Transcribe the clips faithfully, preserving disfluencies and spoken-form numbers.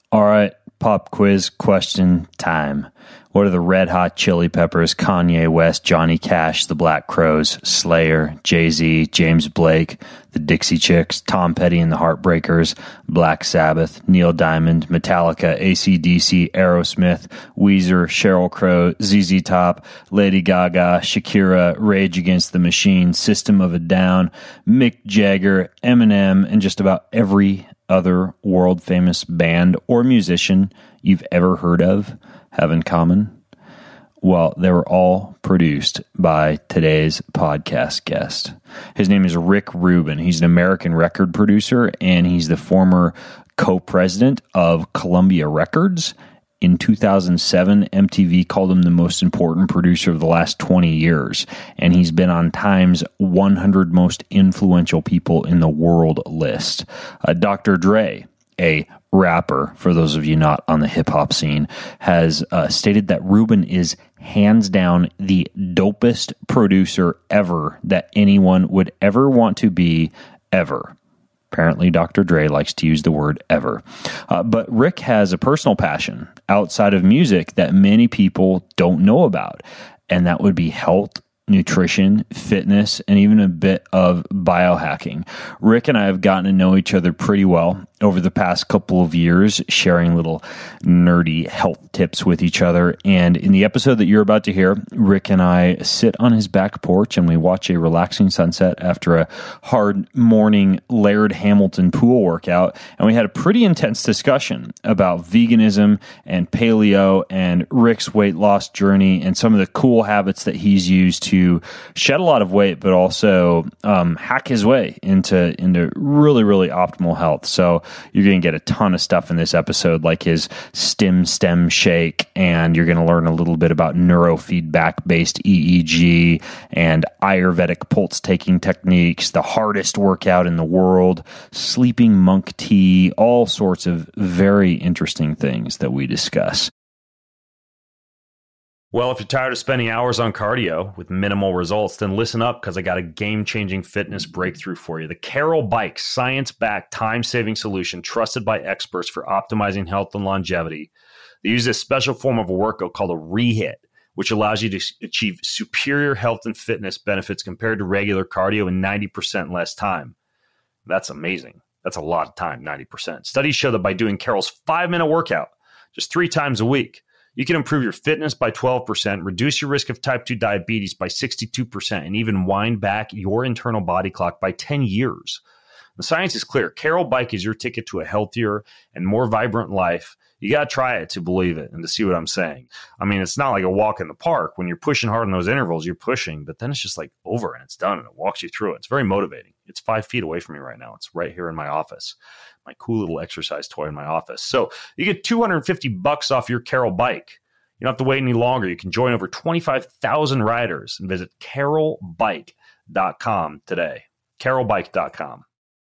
All right, pop quiz question time. What are the Red Hot Chili Peppers, Kanye West, Johnny Cash, the Black Crowes, Slayer, Jay-Z, James Blake, the Dixie Chicks, Tom Petty and the Heartbreakers, Black Sabbath, Neil Diamond, Metallica, A C D C, Aerosmith, Weezer, Sheryl Crow, Z Z Top, Lady Gaga, Shakira, Rage Against the Machine, System of a Down, Mick Jagger, Eminem, and just about every other world-famous band or musician you've ever heard of have in common? Well, they were all produced by today's podcast guest. His name is Rick Rubin. He's an American record producer, and he's the former co-president of Columbia Records. In two thousand seven, M T V called him the most important producer of the last twenty years, and he's been on Time's one hundred most influential people in the world list. Uh, Doctor Dre, a rapper, for those of you not on the hip-hop scene, has uh, stated that Rubin is hands down the dopest producer ever that anyone would ever want to be, ever. Apparently, Doctor Dre likes to use the word ever. Uh, but Rick has a personal passion outside of music that many people don't know about, and that would be health, nutrition, fitness, and even a bit of biohacking. Rick and I have gotten to know each other pretty well over the past couple of years, sharing little nerdy health tips with each other. And in the episode that you're about to hear, Rick and I sit on his back porch and we watch a relaxing sunset after a hard morning Laird Hamilton pool workout. And we had a pretty intense discussion about veganism and paleo and Rick's weight loss journey and some of the cool habits that he's used to shed a lot of weight, but also um, hack his way into, into really, really optimal health. So you're going to get a ton of stuff in this episode, like his stim stem shake, and you're going to learn a little bit about neurofeedback-based E E G and Ayurvedic pulse-taking techniques, the hardest workout in the world, sleeping monk tea, all sorts of very interesting things that we discuss. Well, if you're tired of spending hours on cardio with minimal results, then listen up, because I got a game-changing fitness breakthrough for you. The Carol Bike, science-backed, time-saving solution trusted by experts for optimizing health and longevity. They use this special form of a workout called a rehit, which allows you to achieve superior health and fitness benefits compared to regular cardio in ninety percent less time. That's amazing. That's a lot of time, ninety percent. Studies show that by doing Carol's five-minute workout just three times a week, you can improve your fitness by twelve percent, reduce your risk of type two diabetes by sixty-two percent, and even wind back your internal body clock by ten years. The science is clear. Carol Bike is your ticket to a healthier and more vibrant life. You got to try it to believe it and to see what I'm saying. I mean, it's not like a walk in the park. When you're pushing hard in those intervals, you're pushing, but then it's just like over and it's done and it walks you through it. It's very motivating. It's five feet away from me right now. It's right here in my office. My cool little exercise toy in my office. So you get two hundred fifty bucks off your Carol Bike. You don't have to wait any longer. You can join over twenty-five thousand riders and visit carol bike dot com today. carol bike dot com.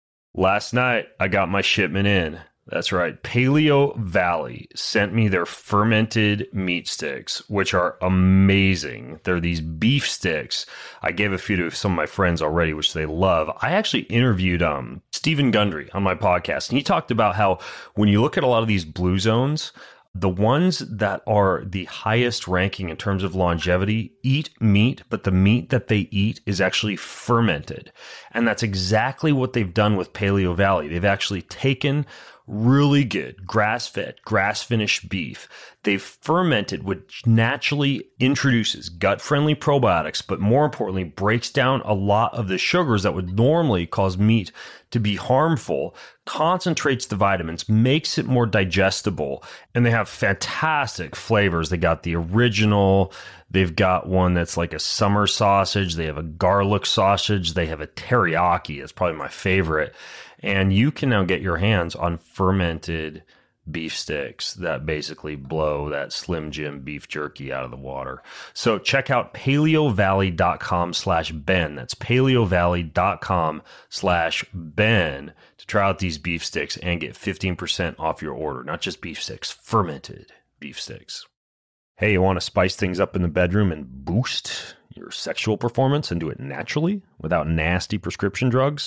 Last night, I got my shipment in. That's right. Paleo Valley sent me their fermented meat sticks, which are amazing. They're these beef sticks. I gave a few to some of my friends already, which they love. I actually interviewed um, Stephen Gundry on my podcast, and he talked about how when you look at a lot of these blue zones, the ones that are the highest ranking in terms of longevity eat meat, but the meat that they eat is actually fermented. And that's exactly what they've done with Paleo Valley. They've actually taken really good grass-fed, grass-finished beef. They've fermented, which naturally introduces gut-friendly probiotics, but more importantly, breaks down a lot of the sugars that would normally cause meat to be harmful, concentrates the vitamins, makes it more digestible, and they have fantastic flavors. They got the original, they've got one that's like a summer sausage, they have a garlic sausage, they have a teriyaki, it's probably my favorite. And you can now get your hands on fermented beef sticks that basically blow that Slim Jim beef jerky out of the water. So check out paleovalley.com slash Ben. That's paleovalley.com slash Ben to try out these beef sticks and get fifteen percent off your order. Not just beef sticks, fermented beef sticks. Hey, you want to spice things up in the bedroom and boost your sexual performance and do it naturally without nasty prescription drugs?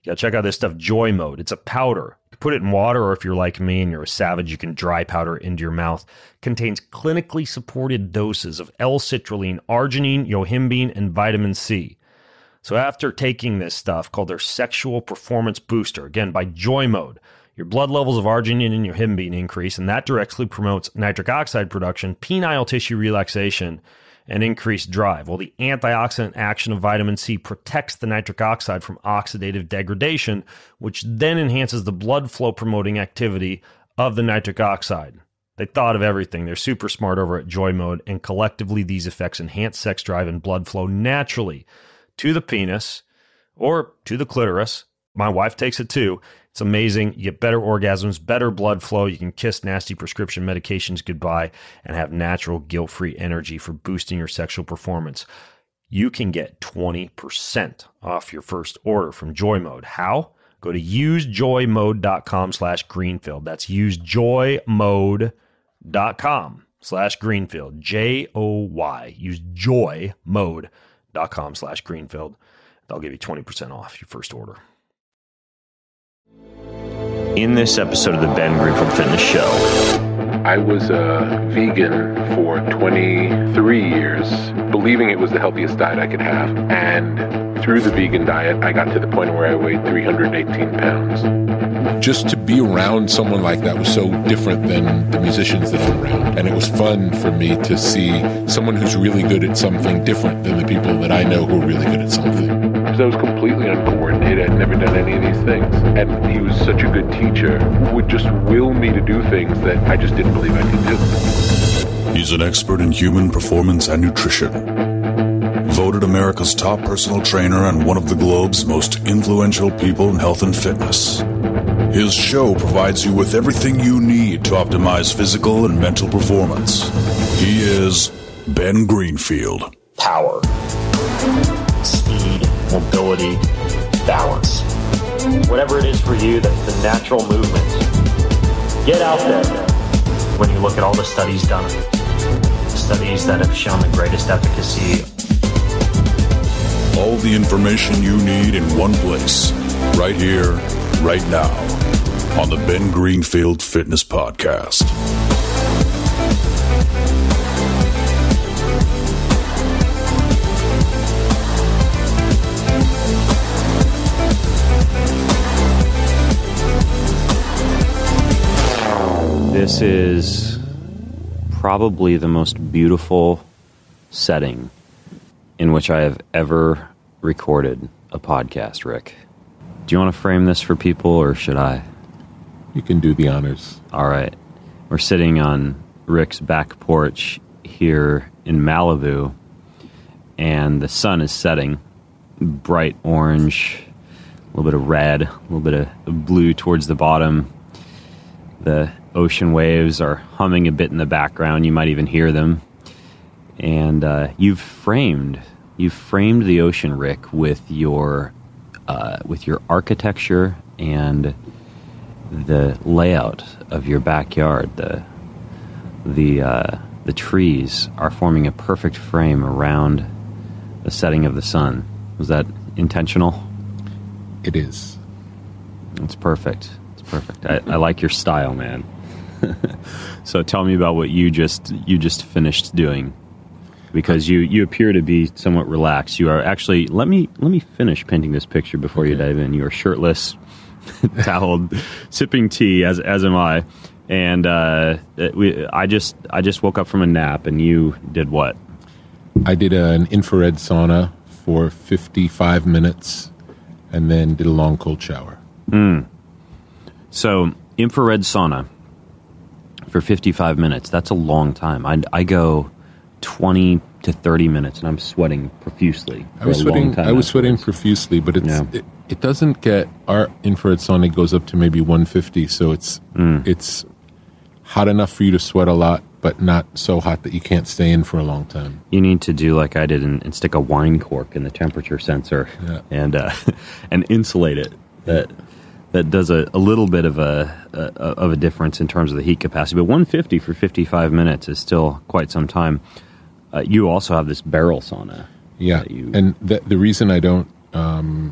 You gotta check out this stuff, Joy Mode. It's a powder. You can put it in water, or if you're like me and you're a savage, you can dry powder it into your mouth. Contains clinically supported doses of L-citrulline, arginine, yohimbine, and vitamin C. So after taking this stuff called their Sexual Performance Booster, again, by Joy Mode, your blood levels of arginine and yohimbine increase, and that directly promotes nitric oxide production, penile tissue relaxation, and increased drive. Well, the antioxidant action of vitamin C protects the nitric oxide from oxidative degradation, which then enhances the blood flow promoting activity of the nitric oxide. They thought of everything. They're super smart over at Joy Mode, and collectively these effects enhance sex drive and blood flow naturally to the penis or to the clitoris. My wife takes it too. It's amazing. You get better orgasms, better blood flow. You can kiss nasty prescription medications goodbye and have natural guilt-free energy for boosting your sexual performance. You can get twenty percent off your first order from Joy Mode. How? Go to usejoymode.com slash Greenfield. That's usejoymode.com slash Greenfield. J O Y. Use joymode.com slash Greenfield. They'll give you twenty percent off your first order. In this episode of the Ben Greenfield Fitness Show, I was a vegan for twenty-three years, believing it was the healthiest diet I could have. And through the vegan diet, I got to the point where I weighed three hundred eighteen pounds. Just to be around someone like that was so different than the musicians that I'm around. And it was fun for me to see someone who's really good at something different than the people that I know who are really good at something. Because I was completely uncoordinated. I'd never done any of these things. And he was such a good teacher who would just will me to do things that I just didn't believe I could do. He's an expert in human performance and nutrition. Voted America's top personal trainer and one of the globe's most influential people in health and fitness. His show provides you with everything you need to optimize physical and mental performance. He is Ben Greenfield. Power, speed, mobility, balance. Whatever it is for you, that's the natural movement. Get out there. When you look at all the studies done, studies that have shown the greatest efficacy. All the information you need in one place, right here, right now, on the Ben Greenfield Fitness Podcast. This is probably the most beautiful setting in which I have ever recorded a podcast, Rick. Do you want to frame this for people, or should I? You can do the honors. All right. We're sitting on Rick's back porch here in Malibu, and the sun is setting. Bright orange, a little bit of red, a little bit of blue towards the bottom. The ocean waves are humming a bit in the background. You might even hear them. And uh, you've framed, you've framed the ocean, Rick, with your, uh, with your architecture and the layout of your backyard. The, the, uh, the trees are forming a perfect frame around the setting of the sun. Was that intentional? It is. It's perfect. It's perfect. I, I like your style, man. So tell me about what you just you just finished doing, because you, you appear to be somewhat relaxed. You are actually let me let me finish painting this picture before okay. you dive in. You are shirtless, toweled, sipping tea, as as am I. And uh, we I just I just woke up from a nap, and you did what? I did an infrared sauna for fifty-five minutes, and then did a long cold shower. Mm. So infrared sauna for fifty-five minutes. That's a long time. I, I go twenty to thirty minutes, and I'm sweating profusely. I was sweating. I was sweating profusely, but it's yeah. it, it doesn't get our infrared sauna goes up to maybe one fifty, so it's mm. it's hot enough for you to sweat a lot, but not so hot that you can't stay in for a long time. You need to do like I did and, and stick a wine cork in the temperature sensor yeah. and uh, and insulate it. That that does a, a little bit of a, a of a difference in terms of the heat capacity. But one fifty for fifty-five minutes is still quite some time. Uh, you also have this barrel sauna. Yeah, you... and the, the reason I don't um,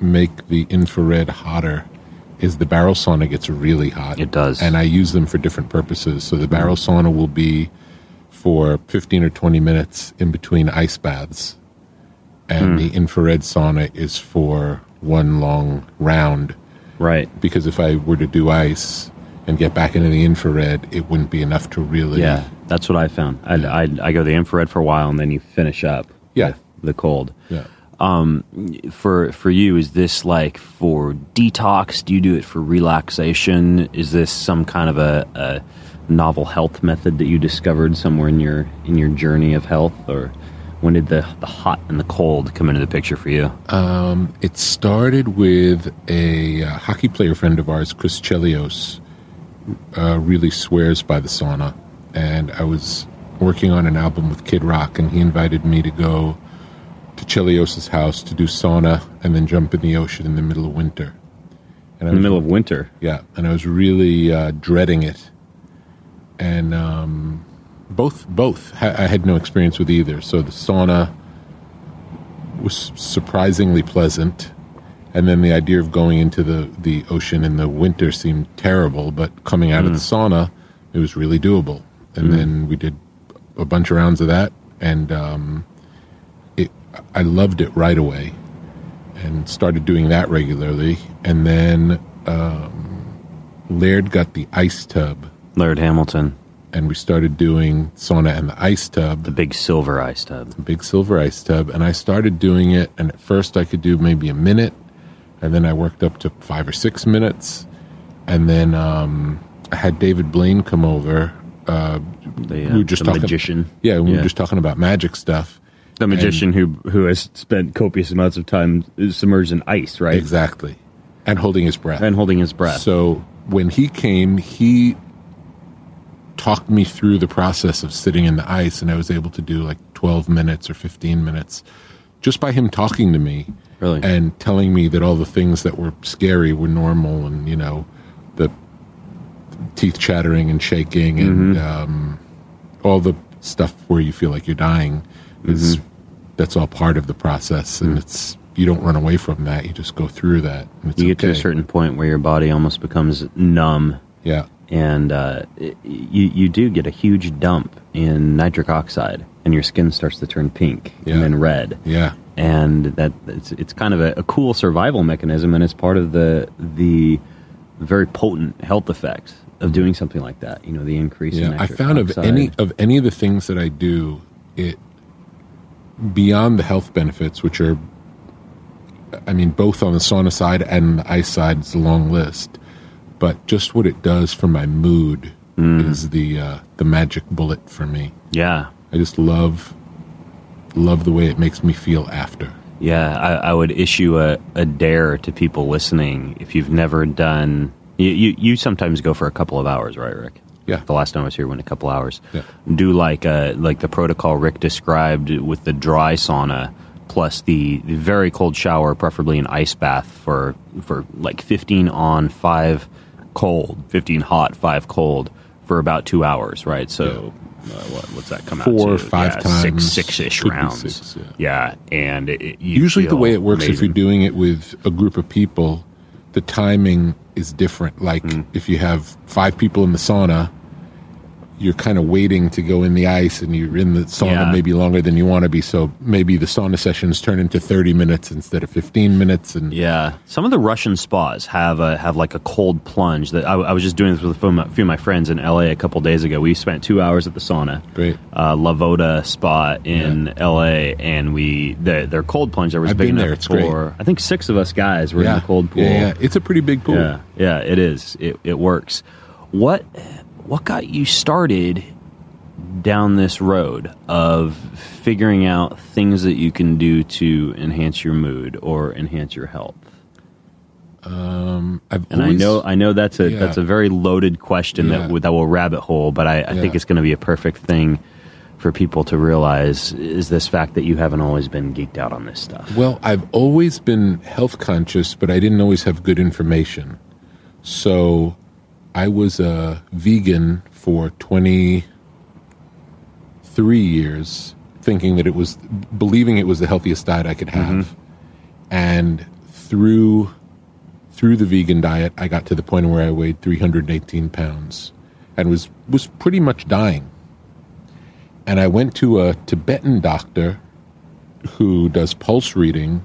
make the infrared hotter is the barrel sauna gets really hot. It does. And I use them for different purposes. So the barrel sauna will be for fifteen or twenty minutes in between ice baths. And the infrared sauna is for one long round. Right. Because if I were to do ice and get back into the infrared, it wouldn't be enough to really... Yeah, that's what I found. I Yeah. I I go the infrared for a while, and then you finish up Yeah. with the cold. Yeah. Um, for for you, is this like for detox? Do you do it for relaxation? Is this some kind of a, a novel health method that you discovered somewhere in your in your journey of health, or when did the the hot and the cold come into the picture for you? Um, it started with a uh, hockey player friend of ours, Chris Chelios, uh, really swears by the sauna. And I was working on an album with Kid Rock, and he invited me to go to Chelios' house to do sauna and then jump in the ocean in the middle of winter. And I In the was- middle of winter. Yeah, and I was really uh, dreading it. And um, both, both, ha- I had no experience with either. So the sauna was surprisingly pleasant. And then the idea of going into the, the ocean in the winter seemed terrible, but coming out of the sauna, it was really doable. And then we did a bunch of rounds of that, and um, it, I loved it right away and started doing that regularly. And then um, Laird got the ice tub, Laird Hamilton, and we started doing sauna and the ice tub, the big silver ice tub. big silver ice tub. And I started doing it, and at first I could do maybe a minute, and then I worked up to five or six minutes. And then um, I had David Blaine come over. Uh, The, uh, we were just the talking, magician. Yeah, we Yeah. were just talking about magic stuff. The magician who who has spent copious amounts of time submerged in ice, right? Exactly. And holding his breath. And holding his breath. So when he came, he talked me through the process of sitting in the ice, and I was able to do like twelve minutes or fifteen minutes just by him talking to me. Really? And telling me that all the things that were scary were normal, and, you know, the teeth chattering and shaking and um, all the stuff where you feel like you're dying is that's all part of the process, and it's you don't run away from that. You just go through that. And it's You get to a okay. certain point where your body almost becomes numb, Yeah. and uh, it, you you do get a huge dump in nitric oxide, and your skin starts to turn pink Yeah. and then red. Yeah. And that it's it's kind of a, a cool survival mechanism, and it's part of the the very potent health effects of doing something like that. You know, the increase in Yeah. I nitric found of oxide. any of any of the things that I do, it beyond the health benefits, which are, I mean, both on the sauna side and the ice side, it's a long list. But just what it does for my mood is the uh, the magic bullet for me. Yeah. I just love love the way it makes me feel after. Yeah, I, I would issue a, a dare to people listening. If you've never done, you, you, you sometimes go for a couple of hours, right, Rick? Yeah. The last time I was here, went a couple hours. Yeah. Do like uh, like the protocol Rick described with the dry sauna plus the, the very cold shower, preferably an ice bath for for like fifteen on, five cold, fifteen hot, five cold for about two hours, right? So. Uh, what, what's that come out to? Four or five yeah, times. Six, six-ish Could be rounds. six, yeah. yeah, and it, it, you Usually the feel way it works, if amazing. you're doing it with a group of people, the timing is different. Like if you have five people in the sauna, you're kind of waiting to go in the ice, and you're in the sauna Yeah. maybe longer than you want to be. So maybe the sauna sessions turn into thirty minutes instead of fifteen minutes. And Yeah, some of the Russian spas have a, have like a cold plunge. That I, I was just doing this with a few of my- few of my friends in L A a couple days ago. We spent two hours at the sauna, Great. uh, La Voda Spa in L A, and we their, their cold plunge there was I've big been enough there. It's for great. I think six of us guys were yeah. in the cold pool. Yeah, yeah, it's a pretty big pool. Yeah, yeah, it is. It it works. What what got you started down this road of figuring out things that you can do to enhance your mood or enhance your health? Um, I've And always, I know I know that's a Yeah. that's a very loaded question Yeah. that would- that will rabbit hole, but I, I think Yeah. it's going to be a perfect thing for people to realize is this fact that you haven't always been geeked out on this stuff. Well, I've always been health conscious, but I didn't always have good information. So I was a vegan for twenty-three years, thinking that it was, believing it was the healthiest diet I could have. And through through the vegan diet, I got to the point where I weighed three hundred eighteen pounds and was was pretty much dying. And I went to a Tibetan doctor who does pulse reading,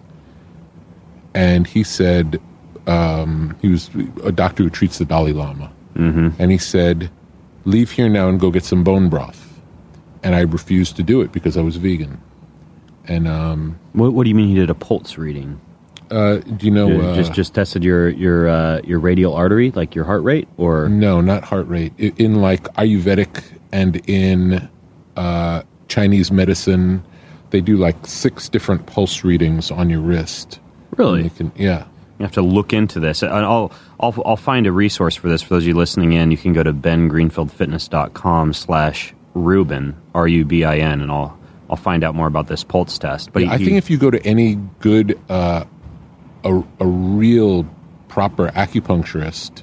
and he said, um, he was a doctor who treats the Dalai Lama. Mm-hmm. And he said, leave here now and go get some bone broth. And I refused to do it because I was vegan. And um, what, what do you mean he did a pulse reading? Uh, do you know? Uh, just just tested your your uh, your radial artery, like your heart rate, or no, not heart rate. In, in like Ayurvedic and in uh, Chinese medicine, they do like six different pulse readings on your wrist. Really? You can, yeah. You have to look into this. And I'll I'll I'll find a resource for this for those of you listening in. You can go to ben greenfield fitness dot com slash Rubin R U B I N, and I'll I'll find out more about this pulse test. But yeah, he, I think if you go to any good. Uh, A, a real proper acupuncturist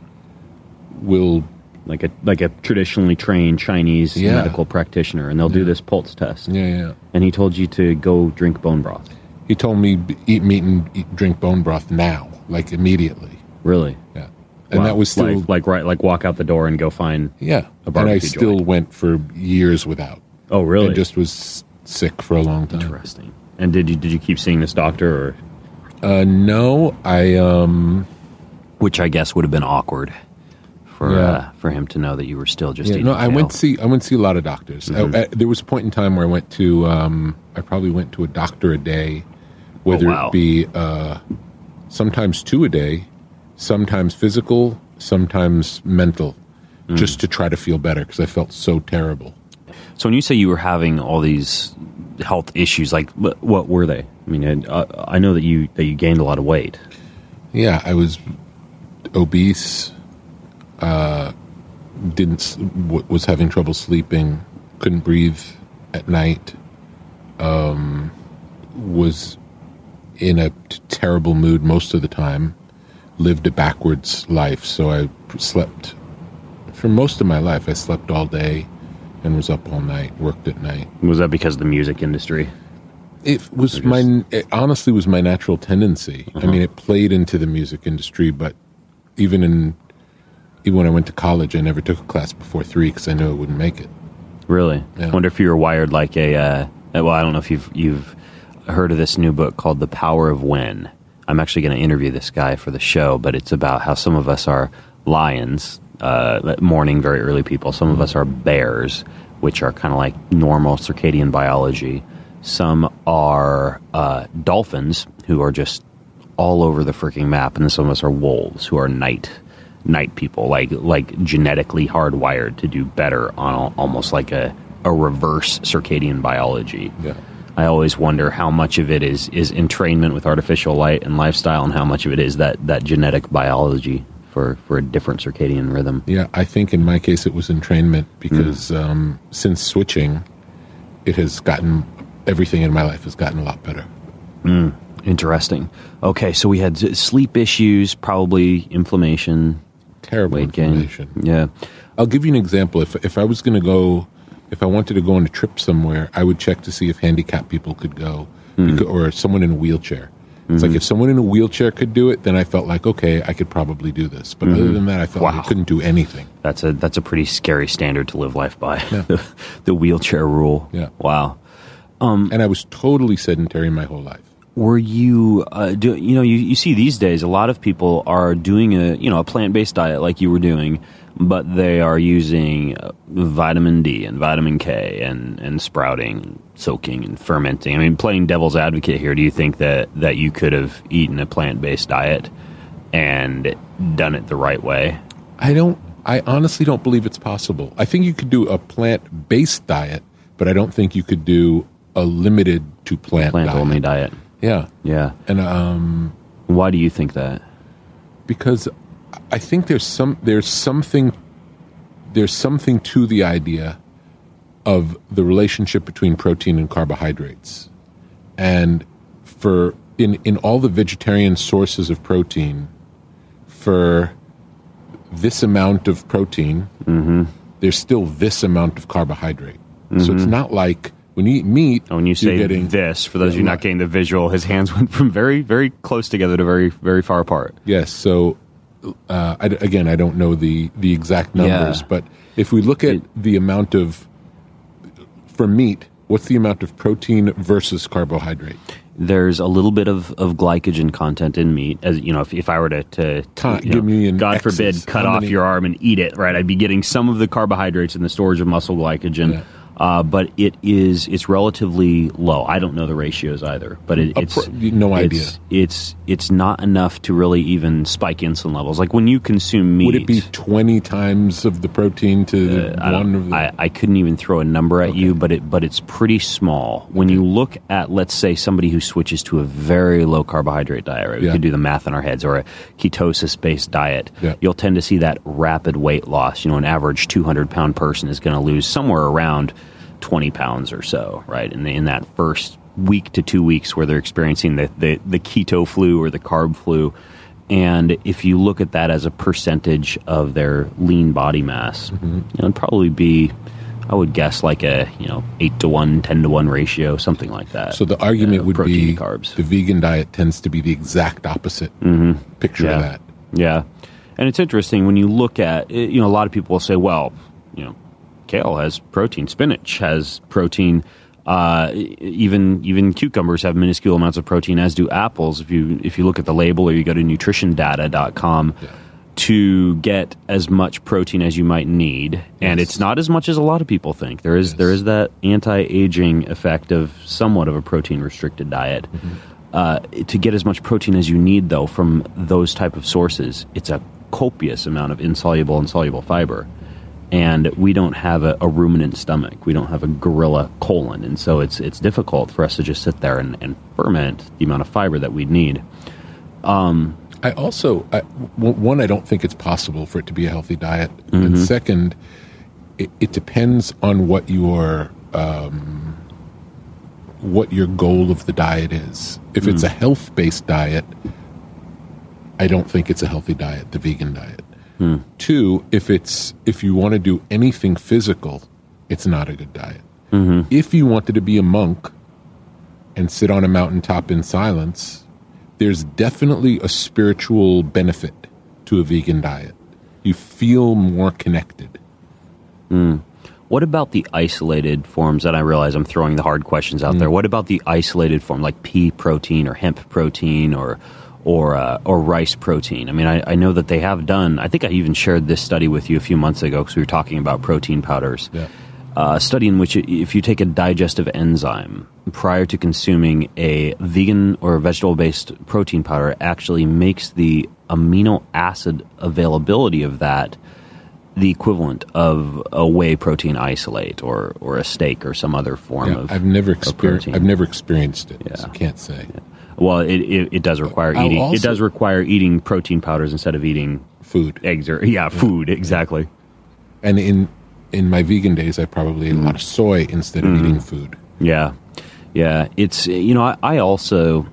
will like a like a traditionally trained Chinese yeah. medical practitioner, and they'll yeah. do this pulse test. Yeah, yeah. And he told you to go drink bone broth. He told me eat meat and eat, drink bone broth now, like immediately. Really? Yeah. And wow. that was still like, like right like walk out the door and go find yeah. a barbecue and I still joint. went for years without. Oh, really? And just was sick for a long time. Interesting. And did you did you keep seeing this doctor or? Uh, no, I, um... Which I guess would have been awkward for yeah. uh, for him to know that you were still just yeah, eating no, I kale. went to see, I went to see a lot of doctors. Mm-hmm. I, I, there was a point in time where I went to, um, I probably went to a doctor a day, whether oh, wow. it be, uh, sometimes two a day, sometimes physical, sometimes mental, mm. just to try to feel better because I felt so terrible. So when you say you were having all these health issues, like what were they? I mean, I, I know that you that you gained a lot of weight. Yeah, I was obese. Uh, didn't w- was having trouble sleeping. Couldn't breathe at night. Um, was in a t- terrible mood most of the time. Lived a backwards life, so I slept for most of my life. I slept all day and was up all night. Worked at night. Was that because of the music industry? It was just... my, it honestly was my natural tendency. Uh-huh. I mean, it played into the music industry, but even in, even when I went to college, I never took a class before three because I knew I wouldn't make it. Really? Yeah. I wonder if you were wired like a, uh, well, I don't know if you've, you've heard of this new book called The Power of When. I'm actually going to interview this guy for the show, but it's about how some of us are lions, uh, morning, very early people. Some of us are bears, which are kind of like normal circadian biology. Some are uh, dolphins, who are just all over the freaking map, and then some of us are wolves, who are night night people, like like genetically hardwired to do better on a, almost like a, a reverse circadian biology. Yeah. I always wonder how much of it is, is entrainment with artificial light and lifestyle, and how much of it is that, that genetic biology for, for a different circadian rhythm. Yeah, I think in my case it was entrainment because mm. um, since switching, it has gotten... everything in my life has gotten a lot better. Mm, interesting. Okay, so we had sleep issues, probably inflammation, terrible weight inflammation. Gain. Yeah, I'll give you an example. If if I was going to go, if I wanted to go on a trip somewhere, I would check to see if handicapped people could go, mm. because, or someone in a wheelchair. It's mm-hmm. like if someone in a wheelchair could do it, then I felt like, okay, I could probably do this. But mm-hmm. other than that, I felt wow. like I couldn't do anything. That's a that's a pretty scary standard to live life by. Yeah. the, the wheelchair rule. Yeah. Wow. Um, and I was totally sedentary my whole life. Were you, uh, do, you know, you, you see these days a lot of people are doing a, you know, a plant-based diet like you were doing, but they are using uh, vitamin D and vitamin K and, and sprouting, soaking and fermenting. I mean, playing devil's advocate here, do you think that, that you could have eaten a plant-based diet and done it the right way? I don't, I honestly don't believe it's possible. I think you could do a plant-based diet, but I don't think you could do a limited to plant plant diet. only diet. Yeah. Yeah. And um why do you think that? Because I think there's some there's something there's something to the idea of the relationship between protein and carbohydrates. And for in in all the vegetarian sources of protein, for this amount of protein, mm-hmm. there's still this amount of carbohydrate. Mm-hmm. So it's not like When you eat meat, oh, when you say you're getting, this, for those of you not getting the visual, his hands went from very, very close together to very, very far apart. Yes. So, uh, I, again, I don't know the, the exact numbers, Yeah. but if we look at It- the amount of, for meat, what's the amount of protein versus carbohydrate? There's a little bit of, of glycogen content in meat. As you know, if, if I were to, to Con- you know, give me an God X's. forbid, cut How off many- your arm and eat it, right? I'd be getting some of the carbohydrates in the storage of muscle glycogen. Yeah. Uh, but it is it's relatively low. I don't know the ratios either, but it, A it's pro- no idea. It's, it's it's not enough to really even spike insulin levels. Like when you consume meat, Would it be twenty times of the protein to the I, one don't- of the? I, I couldn't even throw a number at you, but it but it's pretty small. When you look at, let's say, somebody who switches to a very low carbohydrate diet, right? We Yeah. could do the math in our heads, or a ketosis based diet. Yeah. You'll tend to see that rapid weight loss. You know, an average two hundred pound person is going to lose somewhere around twenty pounds or so, right? In, the, in that first week to two weeks where they're experiencing the, the, the keto flu or the carb flu. And if you look at that as a percentage of their lean body mass, Mm-hmm. you know, it'd probably be, I would guess, like a, you know, eight to one, ten to one ratio, something like that. So the argument uh, would protein be to carbs. the vegan diet tends to be the exact opposite. Mm-hmm. Picture Yeah. of that. Yeah. And it's interesting when you look at, you know, a lot of people will say, well, you know, kale has protein, spinach has protein, uh, even even cucumbers have minuscule amounts of protein, as do apples. If you if you look at the label or you go to nutrition data dot com Yeah. to get as much protein as you might need, and Yes. it's not as much as a lot of people think. There is Yes. there is that anti-aging effect of somewhat of a protein restricted diet. Mm-hmm. Uh, to get as much protein as you need, though, from those type of sources, it's a copious amount of insoluble and soluble fiber. And we don't have a, a ruminant stomach. We don't have a gorilla colon. And so it's it's difficult for us to just sit there and, and ferment the amount of fiber that we'd need. I also, I, w- one, I don't think it's possible for it to be a healthy diet. Mm-hmm. And second, it, it depends on what your um, what your goal of the diet is. If it's a Mm. health-based diet, I don't think it's a healthy diet, the vegan diet. Hmm. Two, if it's if you want to do anything physical, it's not a good diet. Mm-hmm. If you wanted to be a monk and sit on a mountaintop in silence, there's definitely a spiritual benefit to a vegan diet. You feel more connected. What about the isolated forms? And I realize I'm throwing the hard questions out there. What about the isolated form, like pea protein or hemp protein or or uh, or rice protein? I mean, I, I know that they have done. I think I even shared this study with you a few months ago because we were talking about protein powders. Yeah. Uh, a study in which if you take a digestive enzyme prior to consuming a vegan or vegetable-based protein powder, it actually makes the amino acid availability of that the equivalent of a whey protein isolate or, or a steak or some other form Yeah, of I've never of experienced. protein. I've never experienced it, Yeah. so I can't say. Well, it, it, it does require I'll eating. also- it does require eating protein powders instead of eating Food. eggs or yeah, food exactly. And in in my vegan days, I probably ate a lot of soy instead of eating food. Yeah, yeah. It's you know I, I also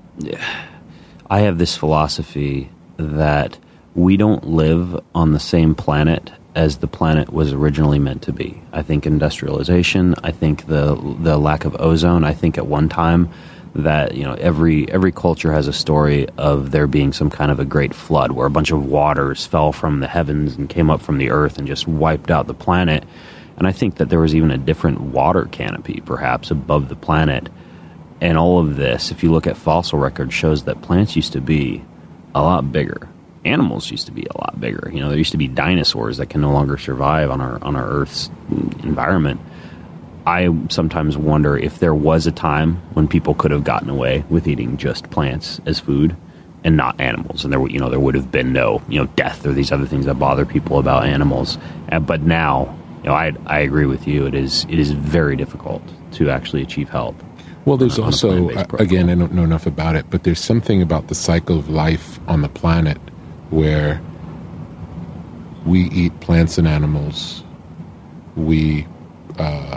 I have this philosophy that we don't live on the same planet as the planet was originally meant to be. I think industrialization. I think the the lack of ozone. I think at one time that you know every every culture has a story of there being some kind of a great flood where a bunch of waters fell from the heavens and came up from the earth and just wiped out the planet. And I think that there was even a different water canopy perhaps above the planet. And all of this, if you look at fossil records, shows that plants used to be a lot bigger. Animals used to be a lot bigger. You know, there used to be dinosaurs that can no longer survive on our on our Earth's environment. I sometimes wonder if there was a time when people could have gotten away with eating just plants as food and not animals, and there would you know there would have been no you know death or these other things that bother people about animals. Uh, but now, you know, I I agree with you. It is it is very difficult to actually achieve health. Well, there's on a also, plant-based uh, protocol. again, I don't know enough about it, but there's something about the cycle of life on the planet where we eat plants and animals. We, uh,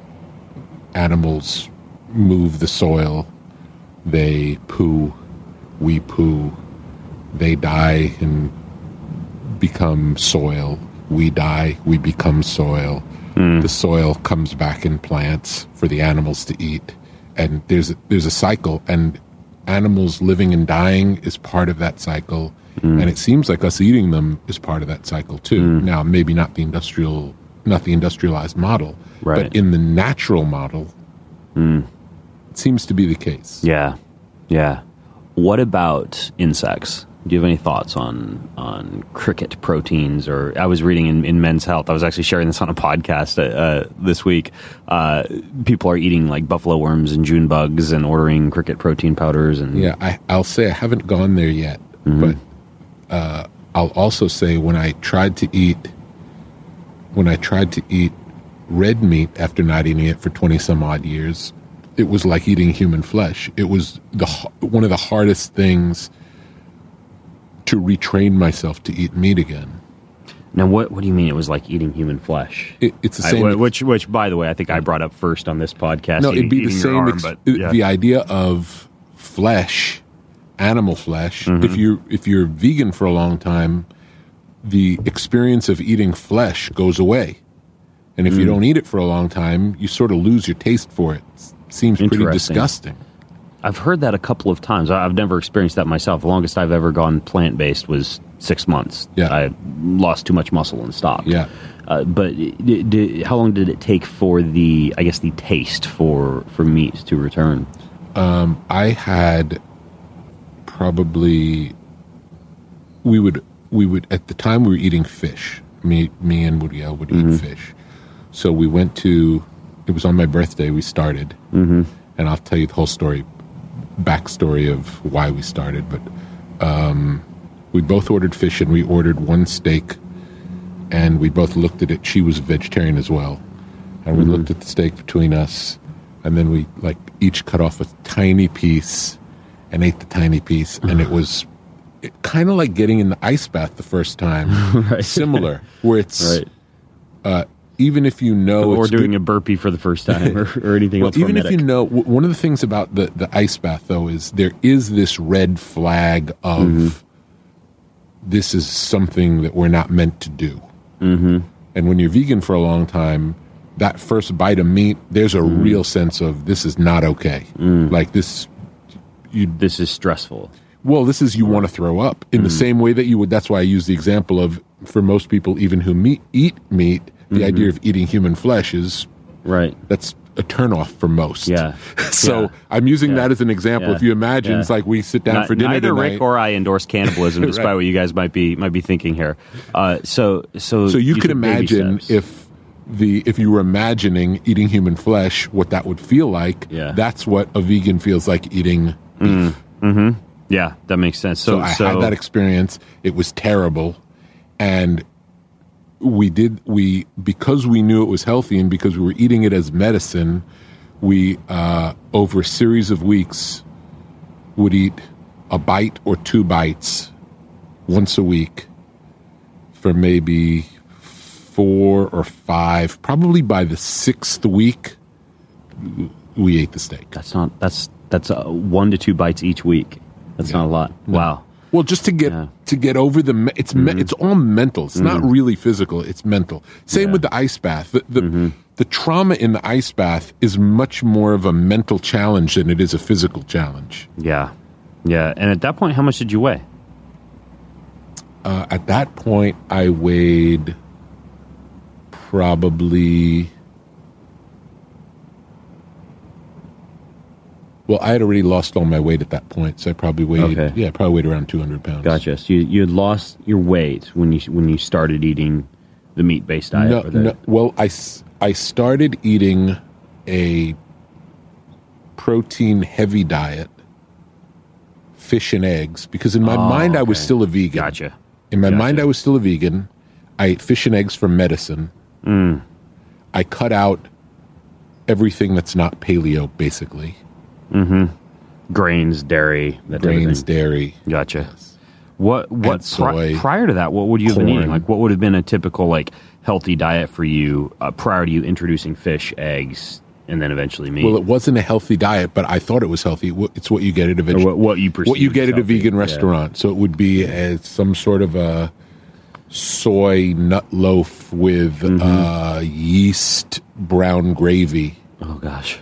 animals move the soil. They poo. We poo. They die and become soil. We die. We become soil. mm. the soil comes back in plants for the animals to eat, and there's a, there's a cycle, and animals living and dying is part of that cycle, mm. and it seems like us eating them is part of that cycle too. Mm. Now, maybe not the industrial, not the industrialized model, right. but in the natural model, mm. it seems to be the case. Yeah, yeah. What about insects? Do you have any thoughts on on cricket proteins? Or I was reading in, in Men's Health. I was actually sharing this on a podcast uh, this week. Uh, people are eating like buffalo worms and June bugs and ordering cricket protein powders. And yeah, I, I'll say I haven't gone there yet, mm-hmm. but uh, I'll also say when I tried to eat when I tried to eat red meat after not eating it for twenty some odd years, it was like eating human flesh. It was the one of the hardest things to retrain myself to eat meat again. Now, what what do you mean it was like eating human flesh? It, it's the same. I, which, which, by the way, I think I brought up first on this podcast. No, eating, it'd be the same. Arm, Ex- but, yeah. The idea of flesh, animal flesh. Mm-hmm. If you if you're vegan for a long time, the experience of eating flesh goes away, and if mm. you don't eat it for a long time, you sort of lose your taste for it. It seems pretty disgusting. I've heard that a couple of times. I've never experienced that myself. The longest I've ever gone plant-based was six months. Yeah. I lost too much muscle and stopped. Yeah. Uh, but d- d- how long did it take for the, I guess, the taste for, for meat to return? Um, I had probably, we would, we would, at the time we were eating fish. Me, me and Muriel would mm-hmm. eat fish. So we went to, it was on my birthday we started. Mm-hmm. And I'll tell you the whole story. Backstory of why we started, but um, we both ordered fish and we ordered one steak, and we both looked at it. She was a vegetarian as well, and we mm-hmm. looked at the steak between us, and then we like each cut off a tiny piece and ate the tiny piece, and it was kind of like getting in the ice bath the first time. Right. Similar, where it's right. uh, even if you know, or it's doing good, a burpee for the first time, or, or anything well, else. Even hormetic. if you know, w- one of the things about the, the ice bath, though, is there is this red flag of mm-hmm. this is something that we're not meant to do. Mm-hmm. And when you're vegan for a long time, that first bite of meat, there's a mm. real sense of this is not okay. Mm. Like this, you. This is stressful. Well, this is you want to throw up in mm. the same way that you would. That's why I use the example of for most people, even who meat, eat meat. The mm-hmm. idea of eating human flesh is right. That's a turnoff for most. Yeah. so yeah. I'm using yeah. that as an example. Yeah. If you imagine, yeah. it's like we sit down Not, for dinner neither tonight. Rick or I endorse cannibalism, despite right. what you guys might be might be thinking here. Uh, so, so, so you, you could imagine if the if you were imagining eating human flesh, what that would feel like. Yeah. That's what a vegan feels like eating beef. Mm. Mm-hmm. Yeah, that makes sense. So, so I so, had that experience. It was terrible, and. We did, we, because we knew it was healthy and because we were eating it as medicine, we, uh, over a series of weeks, would eat a bite or two bites once a week for maybe four or five. Probably by the sixth week, we ate the steak. That's not, that's, that's uh, one to two bites each week. That's yeah. not a lot. No. Wow. Well, just to get yeah. to get over the me- it's mm-hmm. me- it's all mental. It's mm-hmm. not really physical. It's mental. Same yeah. with the ice bath. The the, mm-hmm. the trauma in the ice bath is much more of a mental challenge than it is a physical challenge. Yeah, yeah. And at that point, how much did you weigh? Uh, at that point, I weighed probably. Well, I had already lost all my weight at that point, so I probably weighed okay. yeah, I probably weighed around two hundred pounds. Gotcha. So you you had lost your weight when you when you started eating the meat based diet. No, or the... no, well, I, I started eating a protein heavy diet, fish and eggs, because in my oh, mind okay. I was still a vegan. Gotcha. In my gotcha. mind I was still a vegan. I ate fish and eggs for medicine. Mm. I cut out everything that's not paleo, basically. Mm-hmm. Grains, dairy, that grains, type of thing. dairy. Gotcha. Yes. What what soy, pri- prior to that? What would you have corn. been eating? Like, what would have been a typical like healthy diet for you uh, prior to you introducing fish, eggs, and then eventually meat? Well, it wasn't a healthy diet, but I thought it was healthy. It's what you get at a veg- what, what you what you get at a healthy. vegan restaurant. Yeah. So it would be as some sort of a soy nut loaf with Mm-hmm. uh, yeast brown gravy. Oh gosh.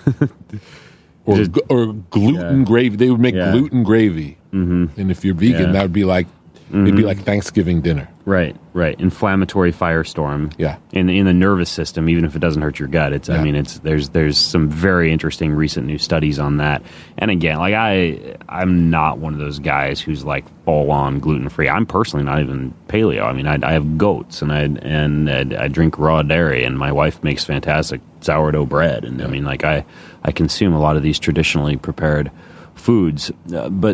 Or, Just- g- or gluten yeah. gravy. They would make Yeah. gluten gravy. Mm-hmm. And if you're vegan, Yeah. that would be like, it'd be like Thanksgiving dinner. Right, right. Inflammatory firestorm. Yeah. In in the nervous system, even if it doesn't hurt your gut. It's Yeah. I mean, it's there's there's some very interesting recent new studies on that. And again, like I I'm not one of those guys who's like full on gluten free. I'm personally not even paleo. I mean, I, I have goats and I and I, I drink raw dairy, and my wife makes fantastic sourdough bread. And I mean, like I I consume a lot of these traditionally prepared foods, uh, but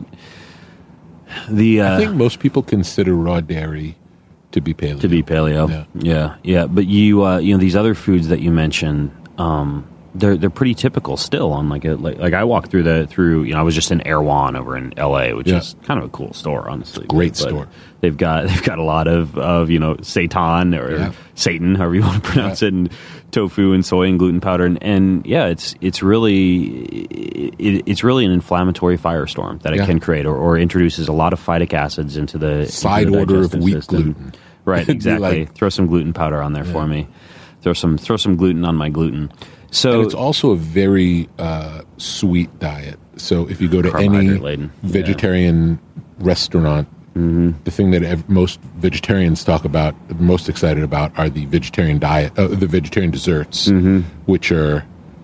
the uh, I think most people consider raw dairy to be paleo. to be paleo. Yeah. yeah, yeah. But you, uh, you know, these other foods that you mentioned, um, they're they're pretty typical still. On like a like, like I walked through the through. You know, I was just in Erewhon over in L A, which Yeah. is kind of a cool store, honestly. Great But store. They've got they've got a lot of of you know seitan or Yeah. Satan, however you want to pronounce Yeah. it, and tofu and soy and gluten powder, and, and yeah, it's it's really it, it's really an inflammatory firestorm that it Yeah. can create, or, or introduces a lot of phytic acids into the Side into the order of digestive wheat system. gluten. Right, It'd be exactly. like- throw some gluten powder on there for me. Throw some throw some gluten on my gluten. So And it's also a very uh, sweet diet. So if you go to any Carbohydrate-laden. vegetarian restaurant, the thing that ev- most vegetarians talk about, most excited about, are the vegetarian diet, uh, the vegetarian desserts, which are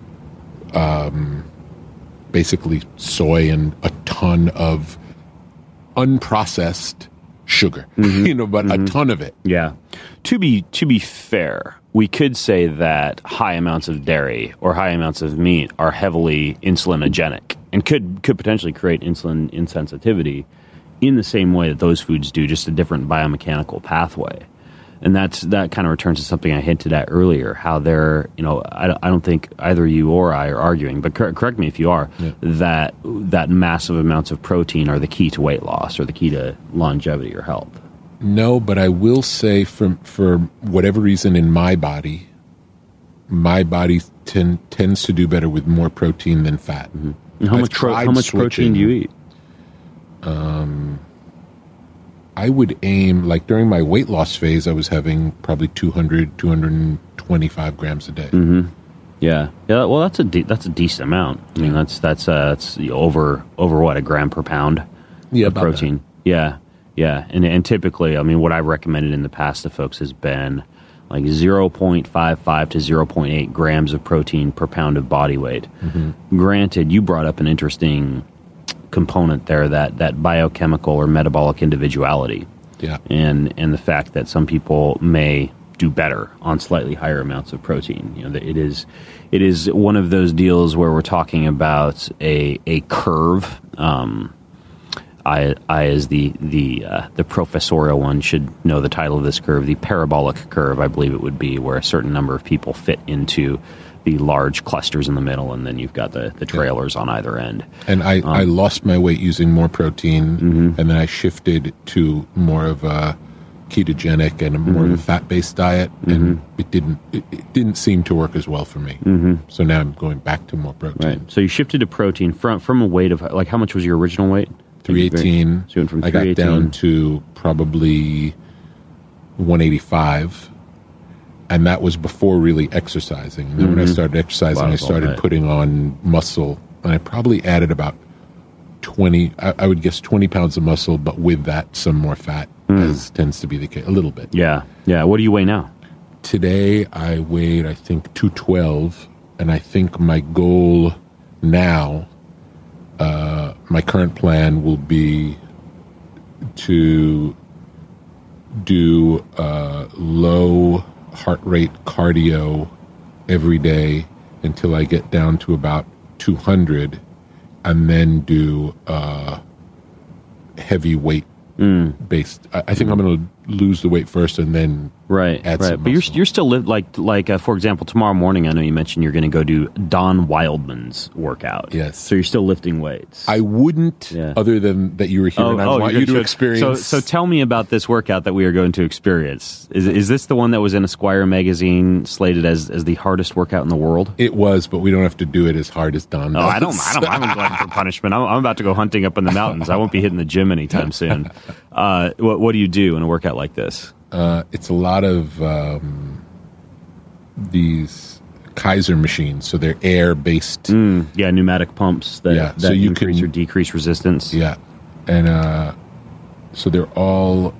um, basically soy and a ton of unprocessed sugar. you know, but a ton of it. yeah, to be to be fair, we could say that high amounts of dairy or high amounts of meat are heavily insulinogenic and could could potentially create insulin insensitivity in the same way that those foods do, just a different biomechanical pathway. And that's that kind of returns to something I hinted at earlier, how they're, you know, I, don't- I don't think either you or I are arguing, but cor- correct me if you are, that that massive amounts of protein are the key to weight loss or the key to longevity or health. No, but I will say, for for whatever reason in my body, my body ten, tends to do better with more protein than fat. And how I've much pro- tried how much protein switching. do you eat? I would aim, like during my weight loss phase, I was having probably two hundred, two hundred twenty-five grams a day. Yeah, yeah. Well, that's a de- that's a decent amount. I mean, that's that's uh, that's over over what, a gram per pound Yeah, of about protein. Yeah, yeah. And and typically, I mean, what I've recommended in the past to folks has been like zero point five five to zero point eight grams of protein per pound of body weight. Granted, you brought up an interesting component there, that that biochemical or metabolic individuality. Yeah. and and the fact that some people may do better on slightly higher amounts of protein. You know, that it is it is one of those deals where we're talking about a a curve. Um, I I as the the uh, the professorial one should know the title of this curve, the parabolic curve, I believe it would be, where a certain number of people fit into the large clusters in the middle, and then you've got the, the trailers on either end. And I, I Um, lost my weight using more protein, mm-hmm. and then I shifted to more of a ketogenic and a more Mm-hmm. of a fat-based diet, and it didn't it, it didn't seem to work as well for me. Mm-hmm. So now I'm going back to more protein. Right. So you shifted to protein from from a weight of, like, how much was your original weight? three eighteen. So you went from I got three eighteen down to probably one eighty-five, and that was before really exercising. And then when I started exercising, Wow, I that's all started right. putting on muscle, and I probably added about twenty. I, I would guess twenty pounds of muscle, but with that, some more fat, as tends to be the case, a little bit. Yeah. Yeah. What do you weigh now? Today, I weighed, I think, two twelve, and I think my goal now, uh, my current plan will be to do uh, low heart rate cardio every day until I get down to about two hundred, and then do uh, heavy weight based. I, I think I'm going to lose the weight first and then Right, add right. some But you're muscle. you're still live like like uh, for example, tomorrow morning. I know you mentioned you're going to go do Don Wildman's workout. Yes. So you're still lifting weights. I wouldn't, Yeah. other than that you were here, and I want you're you to gonna- experience. So, so tell me about this workout that we are going to experience. Is is this the one that was in Esquire magazine, slated as, as the hardest workout in the world? It was, but we don't have to do it as hard as Don Oh, does. I don't, I don't, I'm glutton for punishment. I'm, I'm about to go hunting up in the mountains. I won't be hitting the gym anytime soon. Uh, what, what do you do in a workout like this? Uh, it's a lot of um, these Kaiser machines, so they're air-based. Mm, yeah, pneumatic pumps that, Yeah, that so you increase can- or decrease resistance. Yeah, and uh, so they're all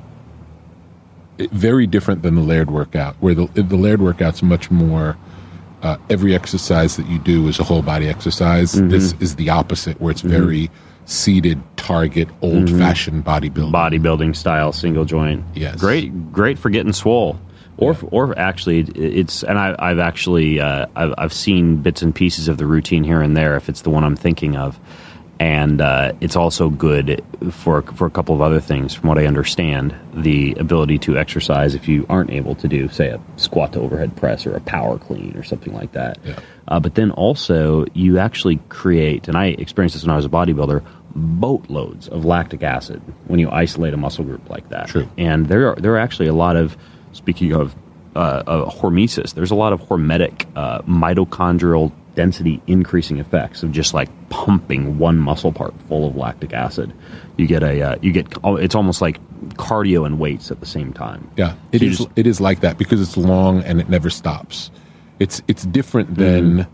very different than the Laird workout, where the, the Laird workout's much more, uh, every exercise that you do is a whole body exercise. Mm-hmm. This is the opposite, where it's very seated, target, old-fashioned bodybuilding. Bodybuilding style single joint. Yes. Great, great for getting swole. Or, Yeah. or actually, it's and I, I've actually uh, I've, I've seen bits and pieces of the routine here and there if it's the one I'm thinking of, and uh, it's also good for for a couple of other things. From what I understand, the ability to exercise if you aren't able to do, say, a squat to overhead press or a power clean or something like that. Yeah. Uh, but then also you actually create, and I experienced this when I was a bodybuilder, boatloads of lactic acid when you isolate a muscle group like that. True. And there are there are actually a lot of, speaking of uh, uh, hormesis, there's a lot of hormetic uh, mitochondrial density increasing effects of just like pumping one muscle part full of lactic acid. You get a uh, you get it's almost like cardio and weights at the same time. Yeah, it So you is. just- It is like that because it's long and it never stops. It's it's different than,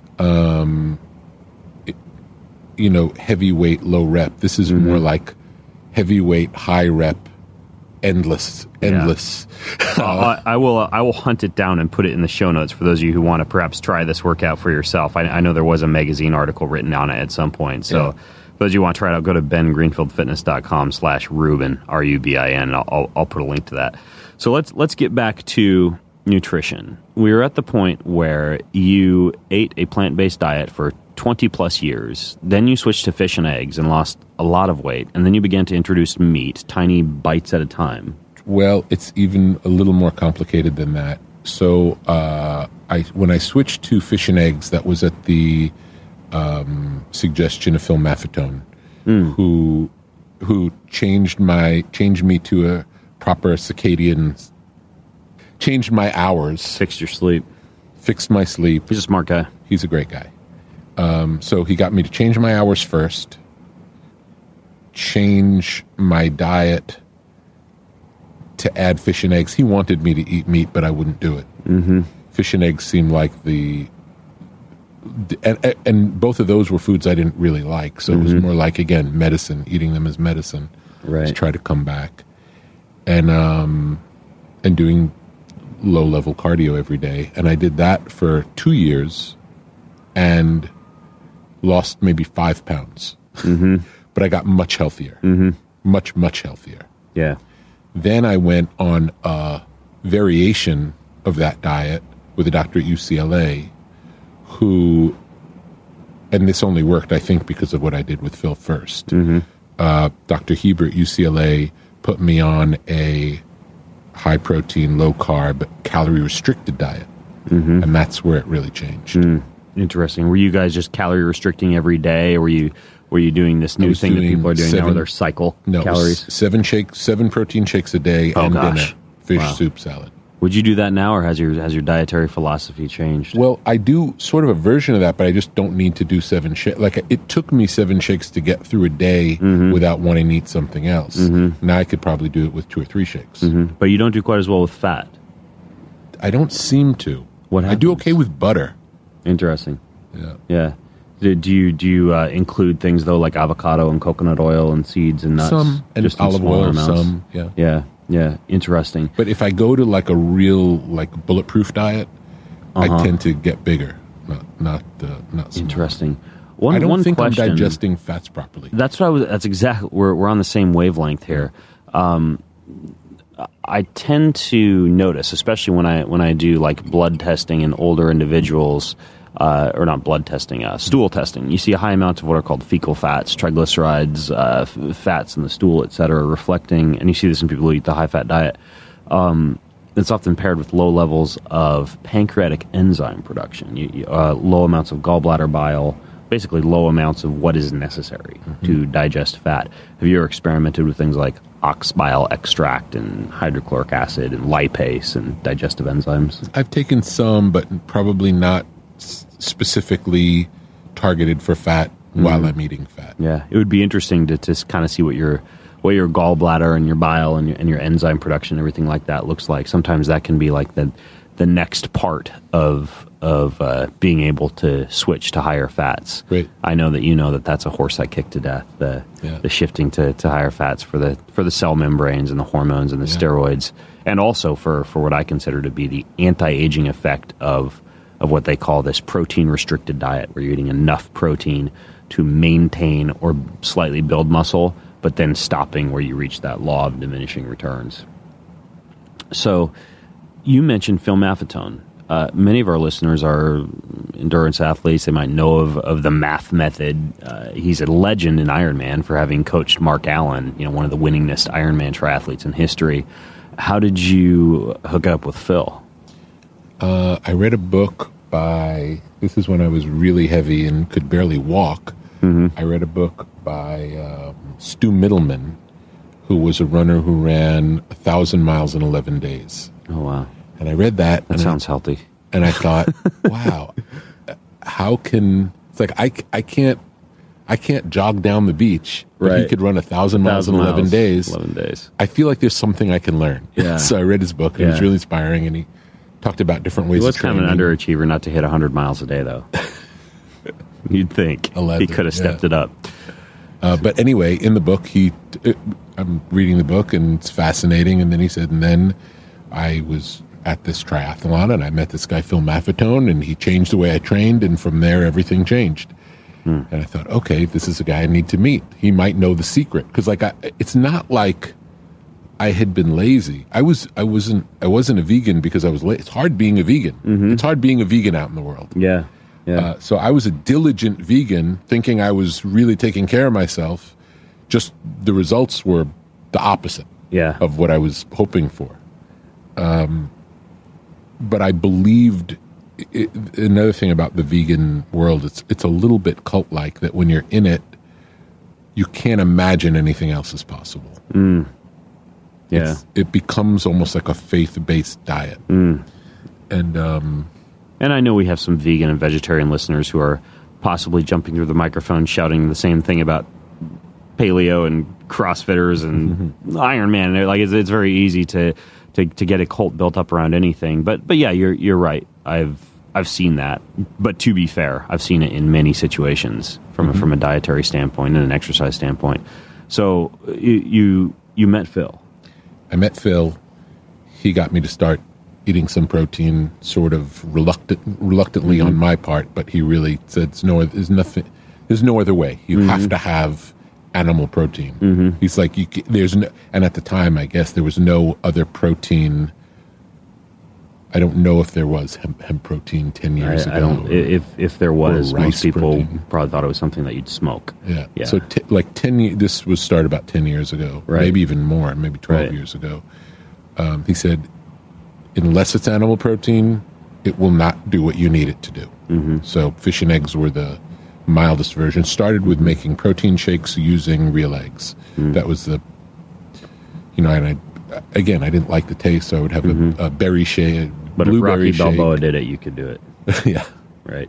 um, it- you know, heavyweight low rep. This is more like heavyweight high rep, endless, endless. Uh, I, I will. Uh, I will hunt it down and put it in the show notes for those of you who want to perhaps try this workout for yourself. I, I know there was a magazine article written on it at some point. So, Yeah. for those of you who want to try it out, go to ben greenfield fitness dot com slash Rubin R U B I N. And I'll, I'll I'll put a link to that. So let's let's get back to nutrition. We were at the point where you ate a plant based diet for twenty plus years. Then you switched to fish and eggs and lost a lot of weight. And then you began to introduce meat, tiny bites at a time. Well, it's even a little more complicated than that. So, uh, I when I switched to fish and eggs, that was at the um, suggestion of Phil Maffetone, who who changed my changed me to a proper circadian, changed my hours, Fixed your sleep. fixed my sleep. He's a smart guy. He's a great guy. Um, so he got me to change my hours first, change my diet to add fish and eggs. He wanted me to eat meat, but I wouldn't do it. Mm-hmm. Fish and eggs seemed like the, and, and both of those were foods I didn't really like. So it was more like, again, medicine, eating them as medicine. Right. To try to come back, and um, and doing low level cardio every day. And I did that for two years, and lost maybe five pounds. Mm-hmm. But I got much healthier, mm-hmm. much much healthier. Yeah. Then I went on a variation of that diet with a doctor at U C L A who, and this only worked, I think, because of what I did with Phil first. Mm-hmm. Uh, Doctor Heber at U C L A put me on a high protein, low carb, calorie restricted diet. Mm-hmm. And that's where it really changed. Mm. Interesting. Were you guys just calorie restricting every day? Or were you were you doing this new was thing that doing people are doing now seven- where they're cycle No, it was calories? seven shakes, seven protein shakes a day, Oh, and gosh. dinner, fish Wow. soup salad. Would you do that now, or has your has your dietary philosophy changed? Well, I do sort of a version of that, but I just don't need to do seven shakes. Like, it took me seven shakes to get through a day Mm-hmm. without wanting to eat something else. Now I could probably do it with two or three shakes. Mm-hmm. But you don't do quite as well with fat. I don't seem to. What I do happens? okay with butter. Interesting. Yeah. Yeah. Do, do you do you uh, include things though like avocado and coconut oil and seeds and nuts? Some, and Just in olive smaller oil, amounts? some, yeah. Yeah. Yeah. Interesting. But if I go to like a real like bulletproof diet, Uh-huh. I tend to get bigger, not not uh, not smaller. Interesting. One I don't one think question. I'm digesting fats properly. That's what I was. That's exactly. We're we're on the same wavelength here. Um, I tend to notice, especially when I when I do like blood testing in older individuals, uh, or not blood testing, uh, stool testing. You see a high amount of what are called fecal fats, triglycerides, uh, f- fats in the stool, et cetera, reflecting. And you see this in people who eat the high fat diet. Um, it's often paired with low levels of pancreatic enzyme production, you, you, uh, low amounts of gallbladder bile, basically low amounts of what is necessary mm-hmm. to digest fat. Have you ever experimented with things like ox bile extract and hydrochloric acid and lipase and digestive enzymes? I've taken some, but probably not s- specifically targeted for fat mm-hmm. while I'm eating fat. Yeah, it would be interesting to, to kind of see what your what your gallbladder and your bile and your, and your enzyme production, everything like that looks like. Sometimes that can be like the the next part of of uh, being able to switch to higher fats. Great. I know that you know that that's a horse I kicked to death. The Yeah. the shifting to, to higher fats for the for the cell membranes and the hormones and the Yeah. steroids, and also for, for what I consider to be the anti-aging effect of of what they call this protein restricted diet, where you're eating enough protein to maintain or slightly build muscle, but then stopping where you reach that law of diminishing returns. So you mentioned Phil Maffetone. Uh, many of our listeners are endurance athletes. They might know of, of the math method. Uh, he's a legend in Ironman for having coached Mark Allen, you know, one of the winningest Ironman triathletes in history. How did you hook up with Phil? Uh, I read a book by, this is when I was really heavy and could barely walk. Mm-hmm. I read a book by um, Stu Middleman, who was a runner who ran one thousand miles in eleven days. Oh, wow. And I read that. That and sounds I, healthy. And I thought, wow, how can, it's like, I, I can't, I can't jog down the beach, but he Right. could run a thousand miles in eleven days. eleven days. I feel like there's something I can learn. Yeah. So I read his book, and it was Yeah. really inspiring, and he talked about different ways He was of kind training. of an underachiever not to hit one hundred miles a day, though. You'd think. eleven, He could have stepped yeah. it up. Uh, but anyway, in the book, he, it, I'm reading the book, and it's fascinating. And then he said, and then I was at this triathlon, and I met this guy, Phil Maffetone, and he changed the way I trained, and from there, everything changed. Hmm. And I thought, okay, this is a guy I need to meet. He might know the secret, because like I, it's not like I had been lazy. I was, I wasn't, I wasn't a vegan because I was lazy. It's hard being a vegan. Mm-hmm. It's hard being a vegan out in the world. Yeah. Yeah. Uh, so I was a diligent vegan, thinking I was really taking care of myself. Just the results were the opposite yeah. of what I was hoping for. Um, but I believed it, another thing about the vegan world, it's it's a little bit cult-like, that when you're in it, you can't imagine anything else is possible. Mm. Yeah. It's, it becomes almost like a faith-based diet. Mm. And um, And I know we have some vegan and vegetarian listeners who are possibly jumping through the microphone shouting the same thing about paleo and CrossFitters and mm-hmm. Ironman. They're like it's, it's very easy to, to to get a cult built up around anything. But but yeah, you're you're right. I've I've seen that. But to be fair, I've seen it in many situations from mm-hmm. a, from a dietary standpoint and an exercise standpoint. So you you, you met Phil. I met Phil. He got me to start eating some protein, sort of reluctant, reluctantly mm-hmm. on my part, but he really said, "There's no, there's nothing, there's no other way. You mm-hmm. have to have animal protein." Mm-hmm. He's like, you, "There's no," and at the time, I guess there was no other protein. I don't know if there was hemp, hemp protein ten years I, ago. I don't. Or, if if there was, most people protein. probably thought it was something that you'd smoke. Yeah. Yeah. So t- like ten years. This was started about ten years ago, right. maybe even more, maybe twelve right. years ago. Um, he said, unless it's animal protein, it will not do what you need it to do. Mm-hmm. So fish and eggs were the mildest version. Started with making protein shakes using real eggs. Mm-hmm. That was the, you know, and I, again, I didn't like the taste, so I would have mm-hmm. a, a berry shake, but blueberry if Rocky shake. Balboa did it, you could do it. Yeah. Right.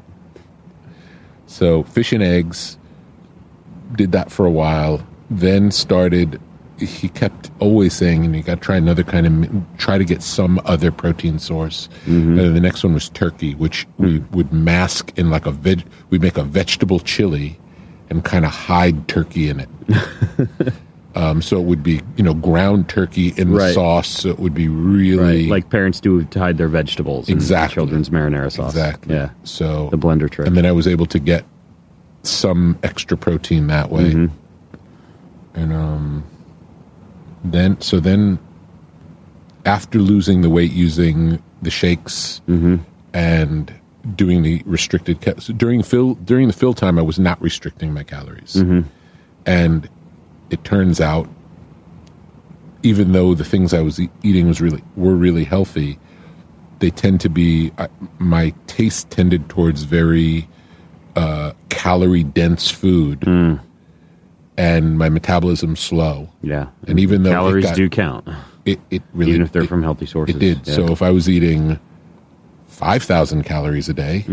So fish and eggs, did that for a while, then started... He kept always saying, and you got to try another kind of, try to get some other protein source. Mm-hmm. And the next one was turkey, which mm-hmm. we would mask in like a veg, we'd make a vegetable chili and kind of hide turkey in it. um, so it would be, you know, ground turkey in the right. sauce. So it would be really... Right. Like parents do to hide their vegetables exactly. in children's marinara sauce. Exactly. Yeah. So the blender trick. And then I was able to get some extra protein that way. Mm-hmm. And, um... Then, so then, after losing the weight using the shakes mm-hmm. and doing the restricted ca- so during fill during the fill time, I was not restricting my calories, mm-hmm. and it turns out, even though the things I was e- eating was really were really healthy, they tend to be uh, my taste tended towards very uh, calorie dense food. Mm. And my metabolism's slow. Yeah. And even though calories got, do count. It, it really... Even if they're it, from healthy sources. It did. Yeah. So if I was eating five thousand calories a day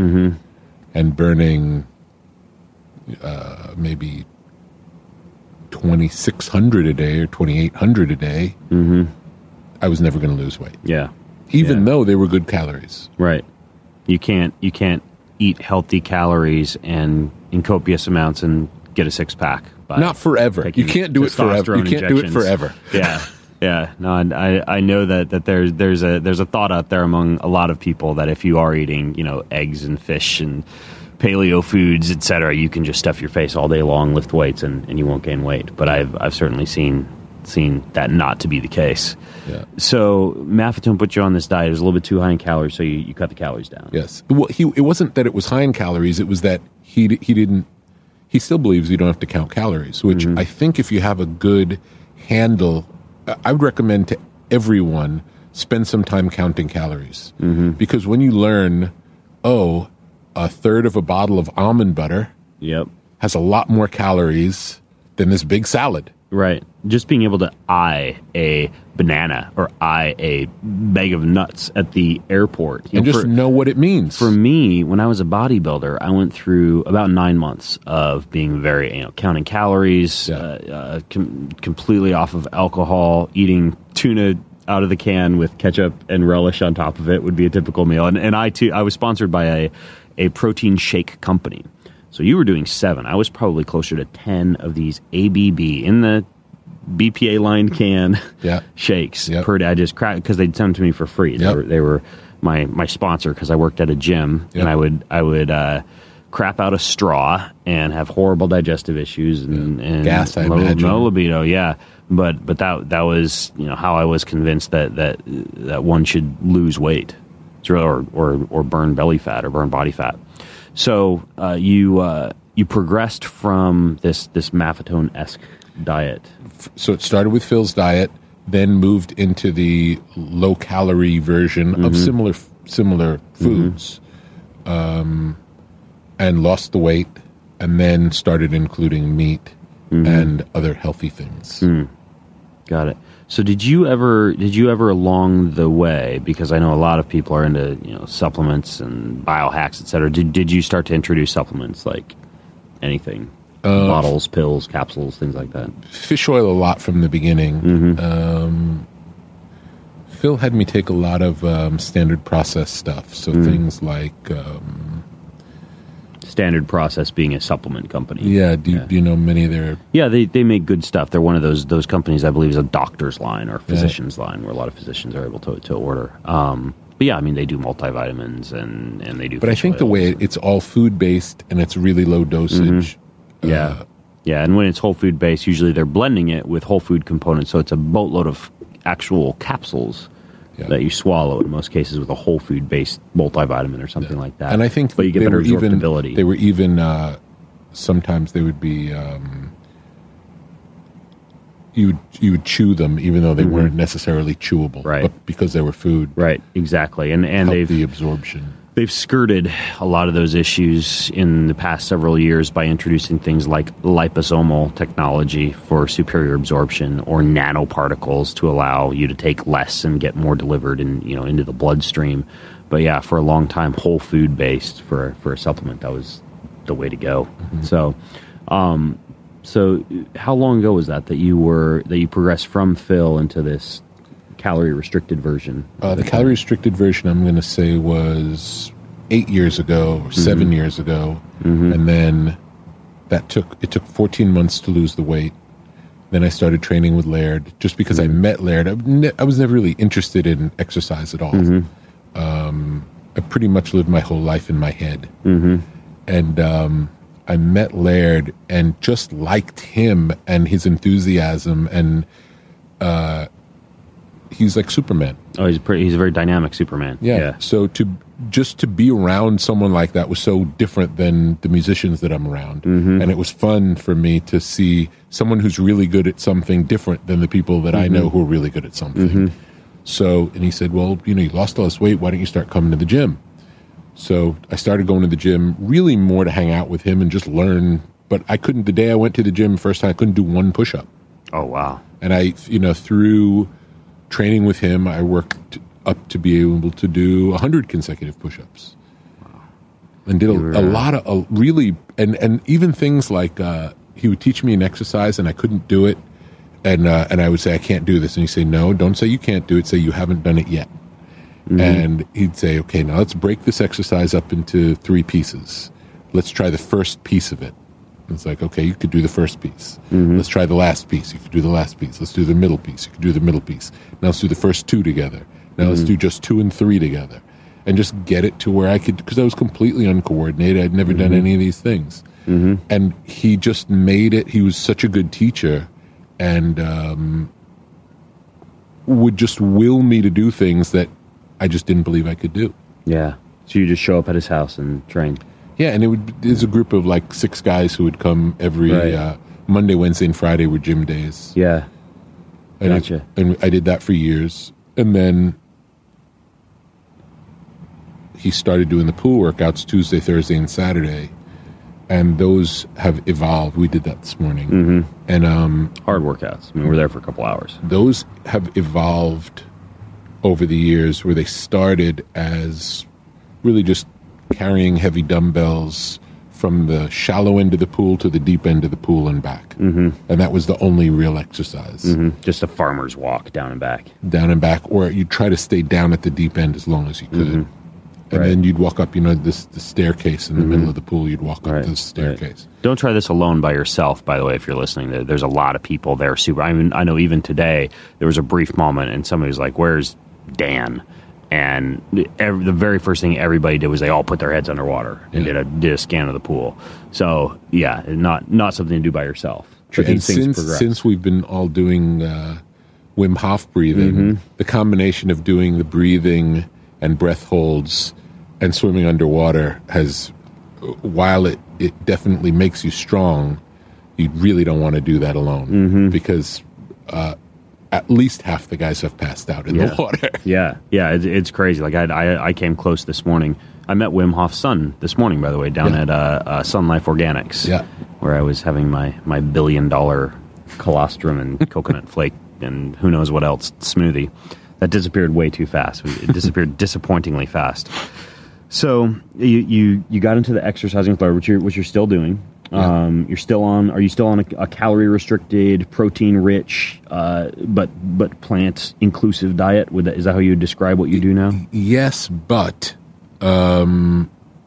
twenty-six hundred a day or twenty-eight hundred a day, mm-hmm. I was never going to lose weight. Yeah. Even yeah. though they were good calories. Right. You can't you can't eat healthy calories and in copious amounts and get a six pack. Not forever. You can't do it forever. You can't do it forever. Yeah. Yeah. No, I I know that, that there's there's a there's a thought out there among a lot of people that if you are eating, you know, eggs and fish and paleo foods, et cetera, you can just stuff your face all day long, lift weights, and, and you won't gain weight. But I've I've certainly seen seen that not to be the case. Yeah. So Maffetone put you on this diet. It was a little bit too high in calories, so you, you cut the calories down. Yes. Well, he it wasn't that it was high in calories. It was that he he didn't. He still believes you don't have to count calories, which mm-hmm. I think if you have a good handle, I would recommend to everyone spend some time counting calories. Mm-hmm. Because when you learn, oh, a third of a bottle of almond butter yep. has a lot more calories than this big salad. Right. Just being able to eye a banana or eye a bag of nuts at the airport. You and know, just for, know what it means. For me, when I was a bodybuilder, I went through about nine months of being very, you know, counting calories, yeah. uh, uh, com- completely off of alcohol, eating tuna out of the can with ketchup and relish on top of it would be a typical meal. And, and I, too, I was sponsored by a, a protein shake company. So you were doing seven. I was probably closer to ten of these A B B in the B P A-lined can yeah. shakes yep. per day. I just cracked because they'd send them to me for free. They, yep. were, they were my my sponsor because I worked at a gym, yep. and I would I would uh, crap out a straw and have horrible digestive issues and, yeah. and gas. I low, imagine. no libido. Yeah, but but that that was you know how I was convinced that that that one should lose weight, or or or burn belly fat or burn body fat. So uh, you uh, you progressed from this this Maffetone-esque diet. So it started with Phil's diet, then moved into the low calorie version mm-hmm. of similar similar foods, mm-hmm. um, and lost the weight, and then started including meat mm-hmm. and other healthy things. Mm. Got it. So did you ever did you ever along the way, because I know a lot of people are into you know supplements and biohacks, et cetera. Did did you start to introduce supplements like anything? Uh, Bottles, pills, capsules, things like that. Fish oil a lot from the beginning. Mm-hmm. Um, Phil had me take a lot of um, standard process stuff. So mm. things like... Um, standard process being a supplement company. Yeah. Do, yeah. do you know many of their... Yeah, they, they make good stuff. They're one of those those companies I believe is a doctor's line or physician's yeah. line where a lot of physicians are able to, to order. Um, but yeah, I mean, they do multivitamins and, and they do... But I think the way it's all food-based and it's really low dosage... Mm-hmm. Yeah, uh, yeah, and when it's whole food based, usually they're blending it with whole food components, so it's a boatload of actual capsules yeah. that you swallow in most cases with a whole food based multivitamin or something yeah. like that. And I think, but you get better absorptibility. Even, they were even uh, sometimes they would be um, you would you would chew them even though they mm-hmm. weren't necessarily chewable, right? But because they were food, right? Exactly, and and they've the absorption. They've skirted a lot of those issues in the past several years by introducing things like liposomal technology for superior absorption or nanoparticles to allow you to take less and get more delivered in, you know, into the bloodstream. But yeah, for a long time, whole food based for, for a supplement, that was the way to go. Mm-hmm. So, um, so how long ago was that that you were that you progressed from Phil into this calorie restricted version? Uh, the calorie restricted version, I'm going to say, was eight years ago or mm-hmm. seven years ago, mm-hmm. and then that took it took fourteen months to lose the weight. Then I started training with Laird just because mm-hmm. I met Laird. I, ne- I was never really interested in exercise at all. Mm-hmm. Um, I pretty much lived my whole life in my head, mm-hmm. and um, I met Laird and just liked him and his enthusiasm and. Uh, He's like Superman. Oh, he's pretty. He's a very dynamic Superman. Yeah. yeah. So to just to be around someone like that was so different than the musicians that I'm around, mm-hmm. and it was fun for me to see someone who's really good at something different than the people that mm-hmm. I know who are really good at something. Mm-hmm. So, and he said, "Well, you know, you lost all this weight. Why don't you start coming to the gym?" So I started going to the gym, really more to hang out with him and just learn. But I couldn't. The day I went to the gym first time, I couldn't do one push-up. Oh wow! And I, you know, through training with him, I worked up to be able to do one hundred consecutive push-ups. Wow. And did a, a lot of, a really, and, and even things like, uh, he would teach me an exercise, and I couldn't do it, and uh, and I would say I can't do this, and he'd say no, don't say you can't do it, say you haven't done it yet. Mm-hmm. And he'd say, okay, now let's break this exercise up into three pieces. Let's try the first piece of it. It's like, okay, you could do the first piece. Mm-hmm. Let's try the last piece. You could do the last piece. Let's do the middle piece. You could do the middle piece. Now let's do the first two together. Now mm-hmm. let's do just two and three together. And just get it to where I could, because I was completely uncoordinated. I'd never mm-hmm. done any of these things. Mm-hmm. And he just made it. He was such a good teacher, and um, would just will me to do things that I just didn't believe I could do. Yeah. So you just show up at his house and train. Yeah, and it would. There's a group of like six guys who would come every right. uh, Monday, Wednesday, and Friday were gym days. Yeah. And gotcha. It, and I did that for years, and then he started doing the pool workouts Tuesday, Thursday, and Saturday, and those have evolved. We did that this morning, mm-hmm. and um, hard workouts. I mean, we're there for a couple hours. Those have evolved over the years, where they started as really just carrying heavy dumbbells from the shallow end of the pool to the deep end of the pool and back. Mm-hmm. And that was the only real exercise. Mm-hmm. Just a farmer's walk down and back. Down and back, or you'd try to stay down at the deep end as long as you could. Mm-hmm. And right. then you'd walk up, you know, this the staircase in the mm-hmm. middle of the pool. You'd walk up right. this staircase. Right. Don't try this alone by yourself, by the way, if you're listening. There, there's a lot of people there. Super. I mean, I know even today, there was a brief moment, and somebody was like, where's Dan? And every, the very first thing everybody did was they all put their heads underwater and yeah. did a did a scan of the pool. So yeah, not not something to do by yourself. But and since progress. since we've been all doing uh, Wim Hof breathing, mm-hmm. the combination of doing the breathing and breath holds and swimming underwater has, while it, it definitely makes you strong, you really don't want to do that alone mm-hmm. because. Uh, At least half the guys have passed out in yeah. the water. Yeah, yeah, it, it's crazy. Like I, I, I came close this morning. I met Wim Hof's son this morning, by the way, down yeah. at uh, uh, Sun Life Organics, yeah. where I was having my, my billion dollar colostrum and coconut flake and who knows what else smoothie. That disappeared way too fast. It disappeared disappointingly fast. So you, you you got into the exercising floor, which you're which you're still doing. Yeah. Um, you're still on. Are you still on a, a calorie restricted, protein rich, uh, but but plant inclusive diet? Would that, is that how you would describe what you do now? Yes, but um,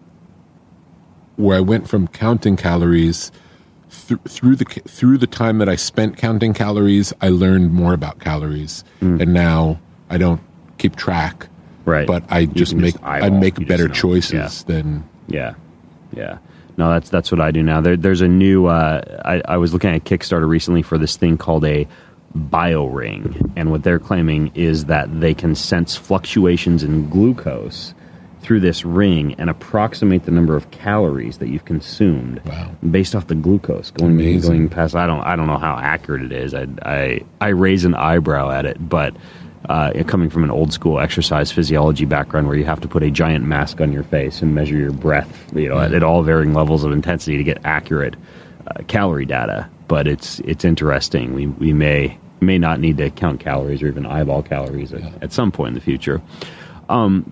where I went from counting calories th- through the through the time that I spent counting calories, I learned more about calories, mm. and now I don't keep track. Right, but I just make just I make you better choices yeah. than yeah, yeah. No, that's that's what I do now. There, there's a new. Uh, I, I was looking at Kickstarter recently for this thing called a BioRing, and what they're claiming is that they can sense fluctuations in glucose through this ring and approximate the number of calories that you've consumed wow. based off the glucose going Amazing. going past. I don't I don't know how accurate it is. I I, I raise an eyebrow at it, but. Uh, coming from an old school exercise physiology background where you have to put a giant mask on your face and measure your breath, you know, at, at all varying levels of intensity to get accurate uh, calorie data. But it's it's interesting. We we may may not need to count calories or even eyeball calories at, at some point in the future. Um,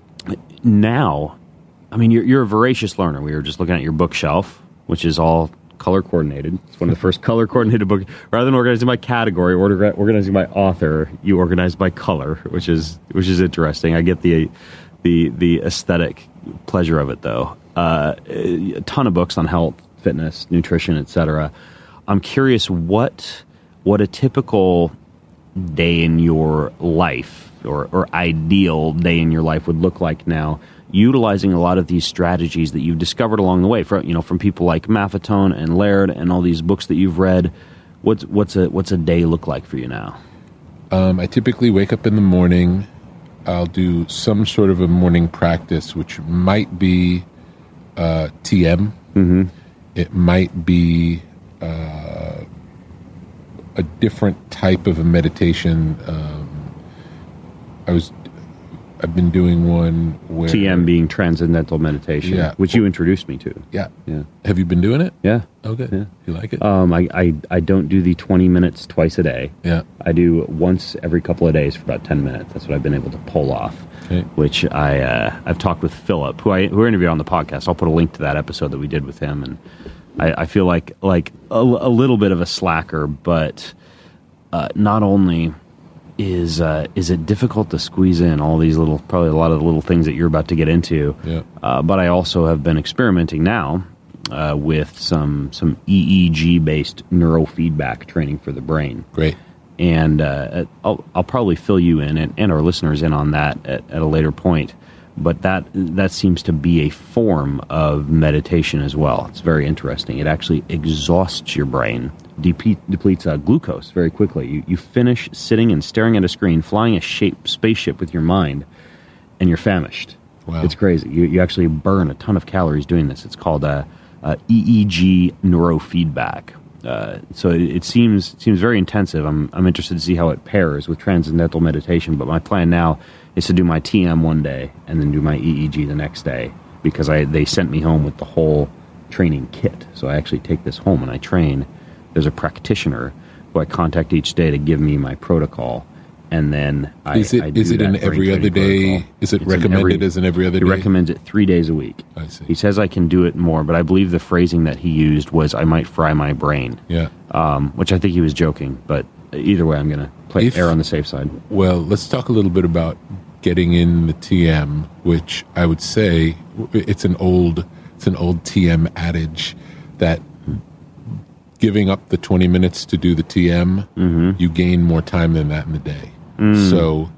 now, I mean, you're you're a voracious learner. We were just looking at your bookshelf, which is all color coordinated. It's one of the first color coordinated books. Rather than organizing by category, order, organizing by author, you organize by color, which is which is interesting. I get the the the aesthetic pleasure of it, though. Uh, a ton of books on health, fitness, nutrition, et cetera. I'm curious what what a typical day in your life or, or ideal day in your life would look like now, utilizing a lot of these strategies that you've discovered along the way, from you know from people like Maffetone and Laird and all these books that you've read. What's what's a what's a day look like for you now? Um, I typically wake up in the morning. I'll do some sort of a morning practice, which might be uh, T M. Mm-hmm. It might be uh, a different type of a meditation. Um, I was. I've been doing one where... T M being transcendental meditation, yeah. which you introduced me to. Yeah. yeah. Have you been doing it? Yeah. Okay. Yeah. You like it? Um, I, I, I don't do the twenty minutes twice a day. Yeah. I do once every couple of days for about ten minutes. That's what I've been able to pull off, okay. which I, uh, I've talked with Philip, who I who I interviewed on the podcast. I'll put a link to that episode that we did with him, and I, I feel like like a, a little bit of a slacker, but uh, not only is uh, is it difficult to squeeze in all these little, probably a lot of the little things that you're about to get into, Yeah. uh, but I also have been experimenting now uh, with some some E E G based neurofeedback training for the brain. Great. And uh, I'll, I'll probably fill you in and, and our listeners in on that at, at a later point. But that that seems to be a form of meditation as well. It's very interesting. It actually exhausts your brain, deplete, depletes uh, glucose very quickly. You, you finish sitting and staring at a screen, flying a shape, spaceship with your mind, and you're famished. Wow. It's crazy. You, you actually burn a ton of calories doing this. It's called uh, uh, E E G neurofeedback. Uh, so it, it seems it seems very intensive. I'm I'm interested to see how it pairs with transcendental meditation. But my plan now is to do my T M one day and then do my E E G the next day, because I they sent me home with the whole training kit. So I actually take this home and I train. There's a practitioner who I contact each day to give me my protocol, and then I Is it I do is it that an brain every other training day? protocol. Is it It's an recommended every- as an every other He day? recommends it three days a week. I see. He says I can do it more, but I believe the phrasing that he used was I might fry my brain. Yeah. Um, which I think he was joking, but either way, I'm going to play If- err on the safe side. Well, let's talk a little bit about getting in the T M, which I would say it's an old it's an old T M adage that giving up the twenty minutes to do the T M, Mm-hmm. you gain more time than that in the day. Mm. So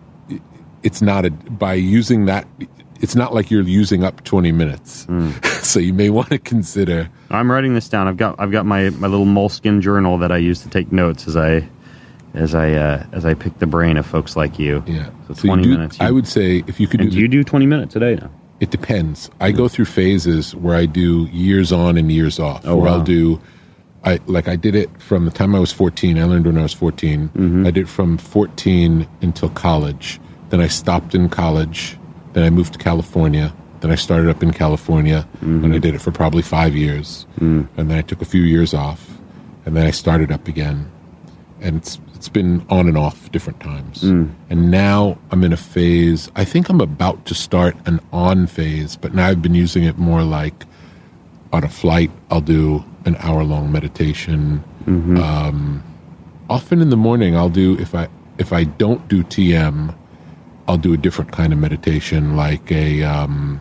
it's not a by using that. It's not like you're using up twenty minutes. Mm. So you may want to consider. I'm writing this down. I've got I've got my, my little moleskin journal that I use to take notes as I as I uh, as I pick the brain of folks like you. Yeah. So So you twenty do- minutes. I would say if you could And do do you do twenty minutes a day now? It depends. I go through phases where I do years on and years off. Oh, where wow. I'll do, I like I did it from the time I was fourteen. I learned when I was fourteen. Mm-hmm. I did it from fourteen until college. Then I stopped in college. Then I moved to California. Then I started up in California, Mm-hmm. and I did it for probably five years. Mm. And then I took a few years off, and then I started up again. And it's it's been on and off different times. Mm. And now I'm in a phase. I think I'm about to start an on phase, but now I've been using it more like on a flight. I'll do an hour long meditation. Mm-hmm. Um, often in the morning, I'll do if I if I don't do T M, I'll do a different kind of meditation, like a, um,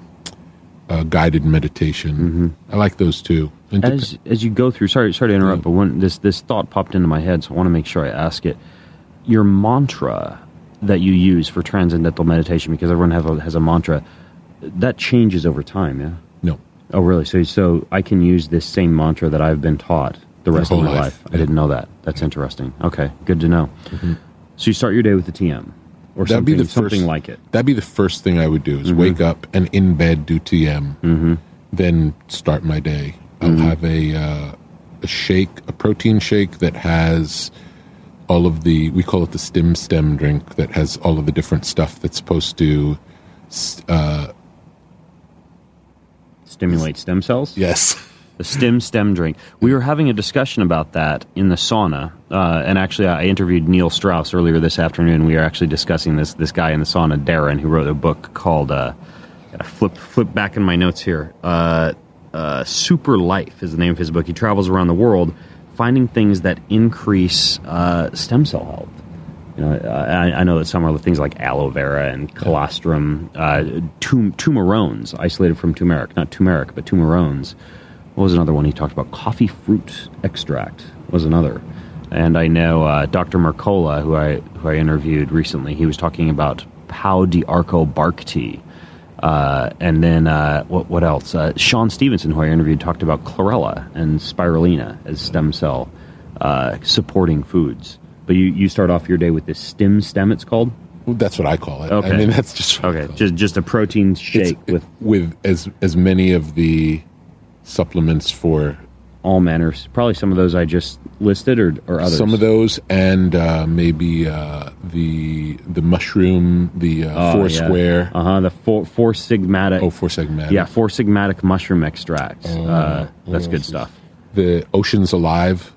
a guided meditation. Mm-hmm. I like those too. And dep- As as you go through, sorry sorry to interrupt, Yeah. but when this this thought popped into my head, so I want to make sure I ask it. Your mantra that you use for transcendental meditation, because everyone have a, has a mantra, that changes over time, yeah? no. Oh, really? So so I can use this same mantra that I've been taught the rest of whole my life. life, I yeah. didn't know that. That's interesting. Okay, good to know. So you start your day with the T M, or That'd something, be the something first, like it. That'd be the first thing I would do is Mm-hmm. wake up and in bed do T M, Mm-hmm. then start my day. I'll Mm-hmm. have a uh, a shake, a protein shake that has all of the we call it the stim stem drink that has all of the different stuff that's supposed to. Uh, Stimulate stem cells? yes. The stem stem drink. We were having a discussion about that in the sauna, uh, and actually, I interviewed Neil Strauss earlier this afternoon. We were actually discussing this this guy in the sauna, Darren, who wrote a book called. Uh, gotta flip flip back in my notes here. Uh, uh, Super Life is the name of his book. He travels around the world finding things that increase uh, stem cell health. You know, I, I know that some are things like aloe vera and colostrum, uh, tum- tumerones, isolated from turmeric, not turmeric, but tumerones. What was another one he talked about? Coffee fruit extract was another. And I know uh, Doctor Mercola, who I who I interviewed recently, he was talking about Pau d'Arco bark tea. Uh, and then uh, what what else? Uh, Sean Stevenson, who I interviewed, talked about chlorella and spirulina as stem cell uh, supporting foods. But you, you start off your day with this stem stem, it's called? Well, that's what I call it. Okay. I mean, that's just what I Okay, call it. just just a protein shake It's- with with as as many of the supplements for all manners. Probably some of those I just listed, or, or others. some of those, and uh, maybe uh, the the mushroom, the uh, four square, Uh huh. The four four sigmatic. oh four segmatic, Yeah, four sigmatic mushroom extracts. Oh, uh, what that's else good is- stuff. the Oceans Alive.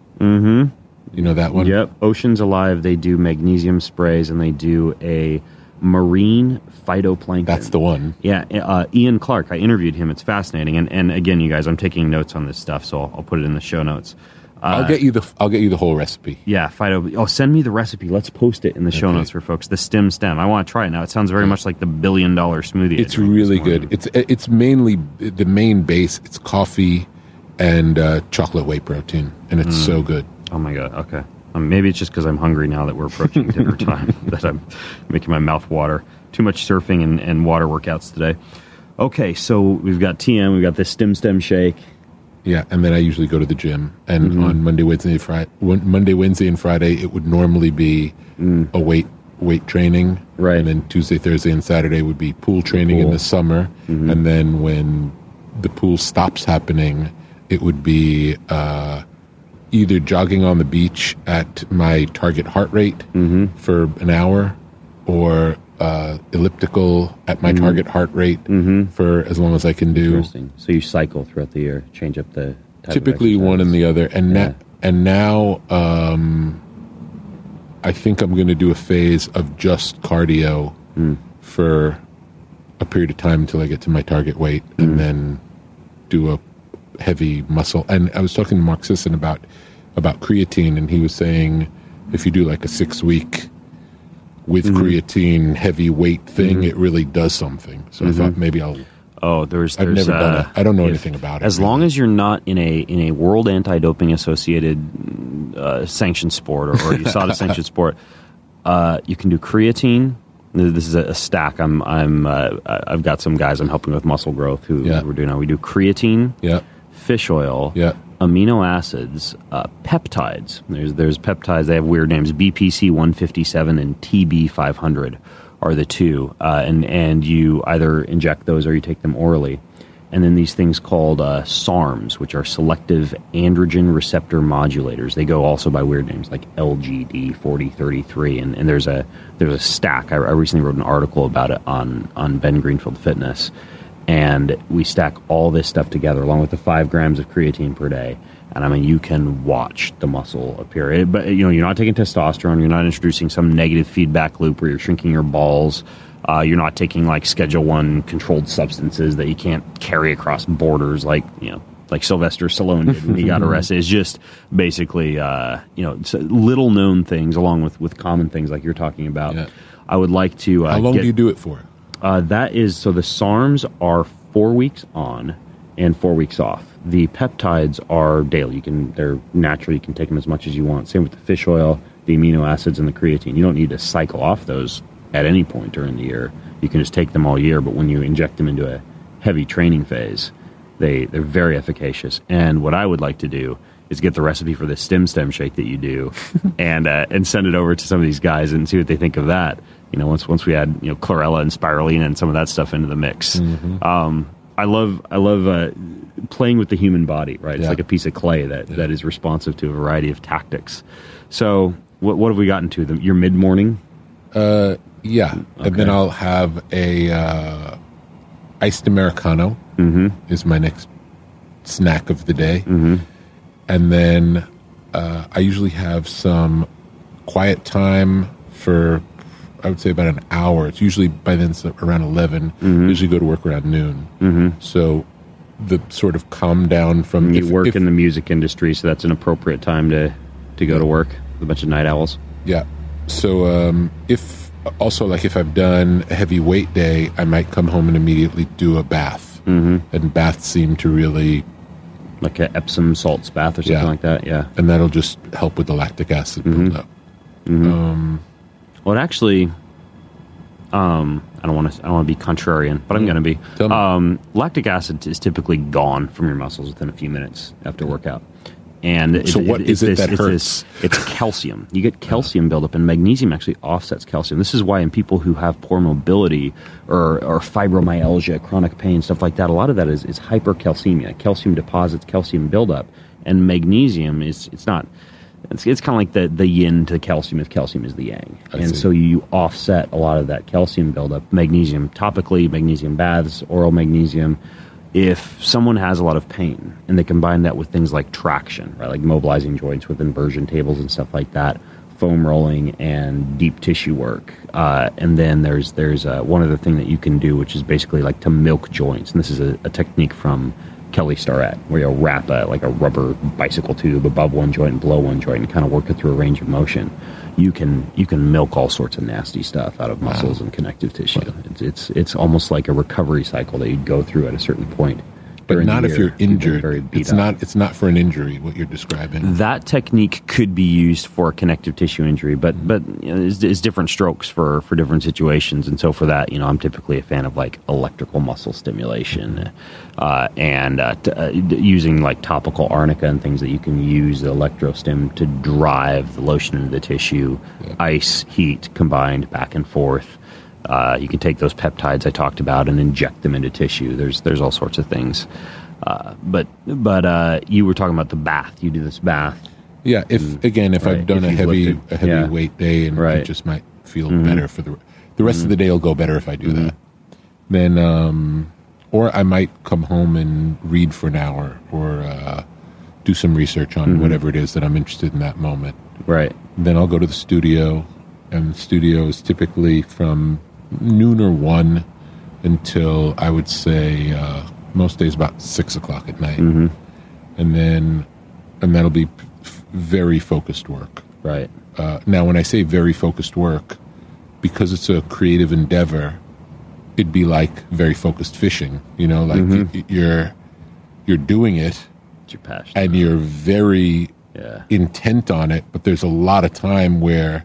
Mm-hmm. You know that one? Yep. Oceans Alive. They do magnesium sprays, and they do a marine phytoplankton. That's the one. Yeah, uh, Ian Clark. I interviewed him. It's fascinating. And, and again, you guys, I'm taking notes on this stuff, so I'll, I'll put it in the show notes. Uh, I'll get you the I'll get you the whole recipe. Yeah, phyto. Oh, send me the recipe. Let's post it in the show Okay. notes for folks. The stem stem. I want to try it now. It sounds very much like the billion dollar smoothie. I It's drank really this morning. good. It's it's mainly the main base. It's coffee and uh, chocolate whey protein, and it's Mm. so good. Oh my god. Okay. Um, maybe it's just because I'm hungry now that we're approaching dinner time that I'm making my mouth water. Too much surfing and, and water workouts today. Okay, so we've got T M. We've got this stem stem shake. Yeah, and then I usually go to the gym, and Mm-hmm. on Monday, Wednesday, Friday, Monday, Wednesday, and Friday, it would normally be a weight weight training, Mm. Right. And then Tuesday, Thursday, and Saturday would be pool training in Pool. the summer, Mm-hmm. and then when the pool stops happening, it would be uh, either jogging on the beach at my target heart rate Mm-hmm. for an hour, or uh, elliptical at my target heart rate for as long as I can do. Mm-hmm. Interesting. So you cycle throughout the year, change up the type of Typically one and exercise. the other, and Yeah. na- and now um, I think I'm going to do a phase of just cardio Hmm. for a period of time until I get to my target weight, Hmm. and then do a heavy muscle. And I was talking to Mark Sisson about about creatine, and he was saying if you do like a six week with Mm-hmm. creatine heavy weight thing, it really does something. So I thought maybe I'll. Oh, there's. I've there's, never done uh, it. I don't know if- anything about it. As long as you're not in a in a World Anti-Doping Associated uh, sanctioned sport, or, or U S A D A sanctioned sport, uh, you can do creatine. This is a, a stack. I'm I'm uh, I've got some guys I'm helping with muscle growth who Yeah. we're doing now. We do creatine, Yeah. fish oil, Yeah. amino acids, uh, peptides. There's there's peptides. They have weird names. B P C one fifty-seven and T B five hundred are the two, uh, and and you either inject those or you take them orally. And then these things called uh, S A R Ms, which are selective androgen receptor modulators. They go also by weird names like L G D forty thirty-three. And, and there's a there's a stack. I, I recently wrote an article about it on on Ben Greenfield Fitness. And we stack all this stuff together along with the five grams of creatine per day. And I mean, you can watch the muscle appear. It, but, you know, you're not taking testosterone. You're not introducing some negative feedback loop where you're shrinking your balls. Uh, you're not taking, like, Schedule One controlled substances that you can't carry across borders like, you know, like Sylvester Stallone did when he got arrested. It's just basically, uh, you know, little-known things along with, with common things like you're talking about. Yeah. I would like to uh, How long get, do you do it for? uh, that is, so the S A R Ms are four weeks on and four weeks off. The peptides are daily. You can, they're natural. You can take them as much as you want. Same with the fish oil, the amino acids, and the creatine. You don't need to cycle off those at any point during the year. You can just take them all year, but when you inject them into a heavy training phase, they, they're very efficacious. And what I would like to do is get the recipe for the stem stem shake that you do and uh, and send it over to some of these guys and see what they think of that. You know, once once we add, you know, chlorella and spirulina and some of that stuff into the mix. Mm-hmm. Um, I love I love uh, playing with the human body, right? It's Yeah. like a piece of clay that, that is responsive to a variety of tactics. So what what have we gotten to? The, your mid-morning? Uh, yeah, and then Okay. I'll have a uh, iced Americano. Mm-hmm. Is my next snack of the day, Mm-hmm. and then uh, I usually have some quiet time for I would say about an hour. It's usually by then it's around eleven. Mm-hmm. I usually go to work around noon. Mm-hmm. So the sort of calm down from You if- work if- in the music industry, so that's an appropriate time to, to go to work with a bunch of night owls. Yeah. So um, if also like if I've done a heavy weight day, I might come home and immediately do a bath. Mm-hmm. And baths seem to really, Like a Epsom salts bath or something Yeah. like that, yeah. and that'll just help with the lactic acid buildup. Um, Well, it actually, um, I don't want to. I don't want to be contrarian, but I'm going to be. Tell me. Um, lactic acid is typically gone from your muscles within a few minutes after workout. And So what it's is it this, that it's hurts? This, it's calcium. You get calcium buildup, and magnesium actually offsets calcium. This is why in people who have poor mobility or, or fibromyalgia, chronic pain, stuff like that, a lot of that is, is hypercalcemia. Calcium deposits, calcium buildup, and magnesium is it's not. It's, it's kind of like the, the yin to calcium if calcium is the yang. I and see. so you offset a lot of that calcium buildup. Magnesium topically, magnesium baths, oral magnesium. If someone has a lot of pain and they combine that with things like traction, right, like mobilizing joints with inversion tables and stuff like that, foam rolling and deep tissue work. Uh, and then there's there's uh, one other thing that you can do, which is basically like to milk joints. And this is a, a technique from Kelly Starrett, where you'll wrap a, like a rubber bicycle tube above one joint and below one joint and kind of work it through a range of motion. You can you can milk all sorts of nasty stuff out of muscles wow. and connective tissue. Wow. It's, it's it's almost like a recovery cycle that you'd go through at a certain point. But not if you're injured. It's not. It's not for an injury. What you're describing. That technique could be used for connective tissue injury, but but you know, it's, it's different strokes for, for different situations. And so for that, you know, I'm typically a fan of like electrical muscle stimulation, uh, and uh, t- uh, using like topical arnica and things that you can use the electrostim to drive the lotion into the tissue, yeah. ice, heat combined back and forth. Uh, you can take those peptides I talked about and inject them into tissue. There's there's all sorts of things. Uh, but but uh, you were talking about the bath. You do this bath. Yeah. If and, again, if right, I've done if a heavy lifted, a heavy yeah. weight day and right. I just might feel mm-hmm. better for the the rest mm-hmm. of the day will go better if I do mm-hmm. that. Then um, or I might come home and read for an hour or uh, do some research on mm-hmm. whatever it is that I'm interested in that moment. Right. Then I'll go to the studio, and the studio is typically from noon or one until I would say uh, most days about six o'clock at night, mm-hmm. and then and that'll be f- very focused work. Right. Uh, now, when I say very focused work, because it's a creative endeavor, it'd be like very focused fishing. You know, like mm-hmm. y- you're you're doing it, it's your passion, and you're very yeah. intent on it. But there's a lot of time where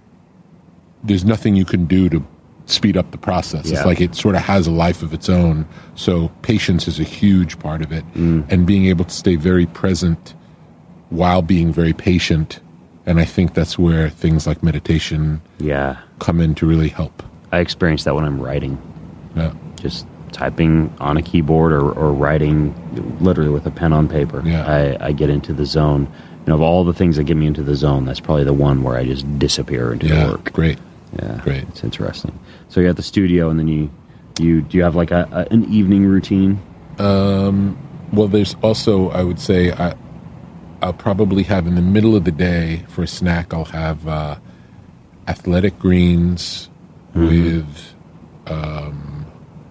there's nothing you can do to speed up the process. Yeah. It's like it sort of has a life of its own. So patience is a huge part of it. Mm. And being able to stay very present while being very patient. And I think that's where things like meditation yeah. come in to really help. I experience that when I'm writing. Yeah. Just typing on a keyboard or, or writing literally with a pen on paper. Yeah. I, I get into the zone. And of all the things that get me into the zone, that's probably the one where I just disappear into yeah, the work. Great. Yeah, great. It's interesting. So you're at the studio, and then you, you do you have like a, a an evening routine? Um, well, there's also, I would say, I, I'll probably have in the middle of the day for a snack. I'll have uh, athletic greens mm-hmm. with um,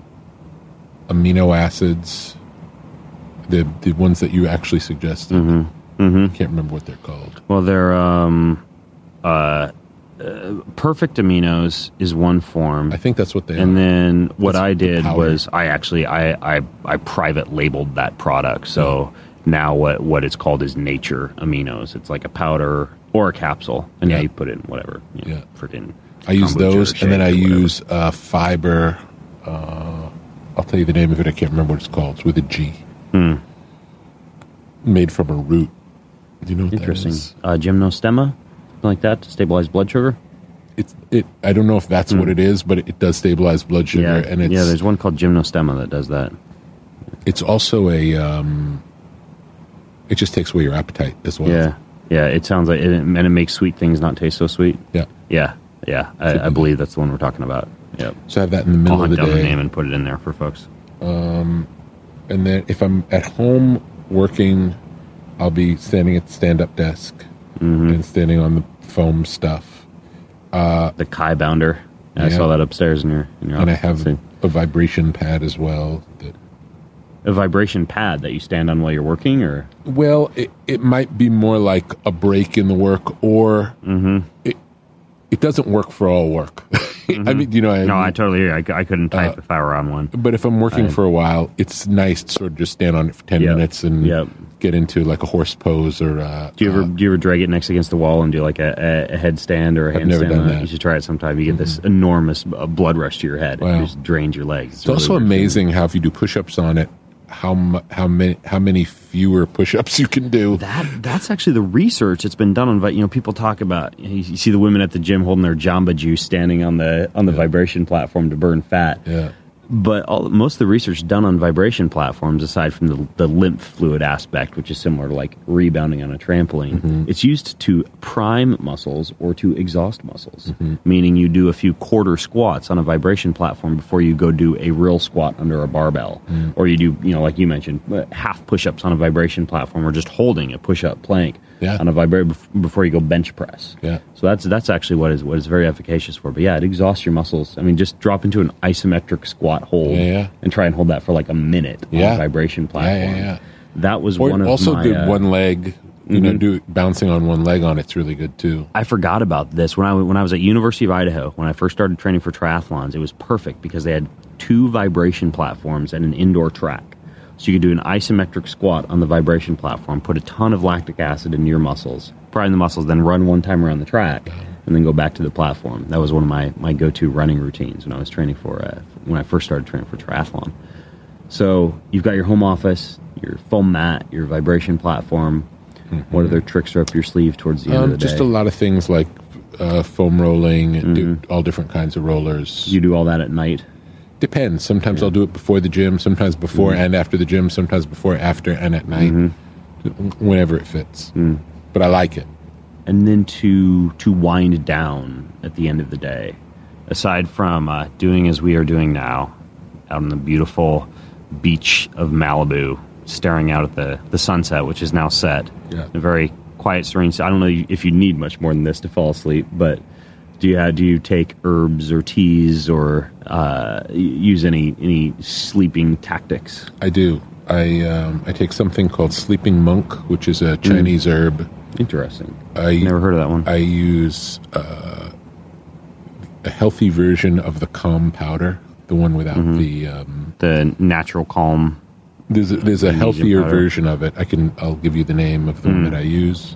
amino acids, the the ones that you actually suggested. Mm-hmm. Mm-hmm. I can't remember what they're called. Well, they're um, uh. Uh, Perfect Aminos is one form. I think that's what they and are. And then what that's I did the was I actually I, I, I private labeled that product. So yeah. now what, what it's called is Nature Aminos. It's like a powder or a capsule. And yeah, yeah you put it in whatever. You know, yeah. freaking I use those, and then I use uh, fiber. Uh, I'll tell you the name of it. I can't remember what it's called. It's with a G. Mm. Made from a root. Do you know what Interesting. that is? Uh, gymnostemma? Like that to stabilize blood sugar. It's it. I don't know if that's mm. what it is, but it, it does stabilize blood sugar. Yeah, and it's, yeah. There's one called Gymnostemma that does that. It's also a. Um, it just takes away your appetite as well. Yeah, yeah. It sounds like, it, and it makes sweet things not taste so sweet. Yeah, yeah, yeah. I, I believe that's the one we're talking about. Yeah. So I have that in the middle I'll of the hunt day. down the name and put it in there for folks. Um, and then if I'm at home working, I'll be standing at the stand-up desk. Mm-hmm. And standing on the foam stuff. Uh, the Kai Bounder. Yeah, yeah. I saw that upstairs in your in your And office. I have a vibration pad as well. That, a vibration pad that you stand on while you're working, or? Well, it, it might be more like a break in the work, or mm-hmm. it it doesn't work for all work. Mm-hmm. I mean, you know, I, no, I totally hear you. I, I couldn't type uh, if I were on one. But if I'm working I, for a while, it's nice to sort of just stand on it for ten yep, minutes and yep. get into like a horse pose or. Uh, do you ever uh, do you ever drag it next against the wall and do like a, a headstand or a I've never handstand? done that. You should try it sometime. You get mm-hmm. this enormous uh, blood rush to your head. Wow. It just drains your legs. It's, it's really also amazing feeling. How if you do push-ups on it, how how many how many fewer push-ups you can do. That that's actually the research that's been done on. You know, people talk about you, know, you see the women at the gym holding their Jamba Juice, standing on the on the yeah. vibration platform to burn fat. Yeah. But all, most of the research done on vibration platforms, aside from the, the lymph fluid aspect, which is similar to like rebounding on a trampoline, mm-hmm. it's used to prime muscles or to exhaust muscles, mm-hmm. meaning you do a few quarter squats on a vibration platform before you go do a real squat under a barbell. Mm. Or you do, you know, like you mentioned, half push-ups on a vibration platform or just holding a push-up plank yeah. on a vibration before you go bench press. Yeah. So that's that's actually what is what is very efficacious for. But yeah, it exhausts your muscles. I mean, just drop into an isometric squat hold yeah, yeah. and try and hold that for like a minute yeah. on a vibration platform. Yeah, yeah, yeah. That was or one of also my... do uh, one leg, you mm-hmm. know, do bouncing on one leg on it's really good too. I forgot about this. When I, when I was at University of Idaho, when I first started training for triathlons, it was perfect because they had two vibration platforms and an indoor track. So you could do an isometric squat on the vibration platform, put a ton of lactic acid into your muscles, prime the muscles, then run one time around the track, and then go back to the platform. That was one of my, my go-to running routines when I was training for, uh, when I first started training for triathlon. So you've got your home office, your foam mat, your vibration platform. Mm-hmm. What other tricks are up your sleeve towards the end um, of the just day? Just a lot of things like uh, foam rolling, mm-hmm. do all different kinds of rollers. You do all that at night? Depends. Sometimes yeah. I'll do it before the gym, sometimes before mm-hmm. and after the gym, sometimes before, after, and at night, mm-hmm. whenever it fits. Mm. But I like it. And then to to wind down at the end of the day, aside from uh, doing as we are doing now, out on the beautiful beach of Malibu, staring out at the, the sunset, which is now set, yeah. a very quiet, serene. I don't know if you need much more than this to fall asleep, but do you uh, do you take herbs or teas or uh, use any any sleeping tactics? I do. I um, I take something called Sleeping Monk, which is a Chinese mm. herb. Interesting. I never heard of that one. I use uh, a healthy version of the Calm powder, the one without mm-hmm. the um, the natural Calm. There's a, there's a healthier powder. version of it. I can I'll give you the name of the mm. one that I use.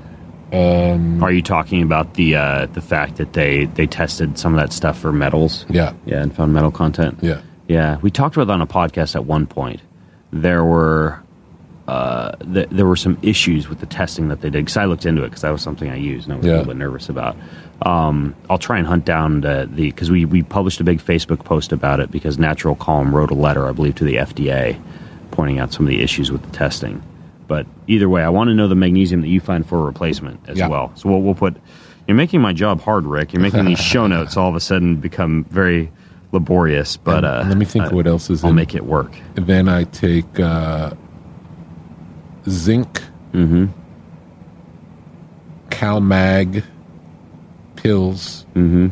Um, Are you talking about the uh, the fact that they, they tested some of that stuff for metals? Yeah. Yeah, and found metal content? Yeah. Yeah. We talked about that on a podcast at one point. There were uh, th- there were some issues with the testing that they did, because I looked into it, because that was something I used, and I was yeah. a little bit nervous about. Um, I'll try and hunt down the, the because we, we published a big Facebook post about it, because Natural Calm wrote a letter, I believe, to the F D A, pointing out some of the issues with the testing. But either way, I want to know the magnesium that you find for a replacement as yeah. well. So we'll, we'll put... You're making my job hard, Rick. You're making these show notes all of a sudden become very laborious. But uh, let me think uh, what else is I'll in. make it work. Then I take uh, zinc, mm-hmm. CalMag pills. Mm-hmm.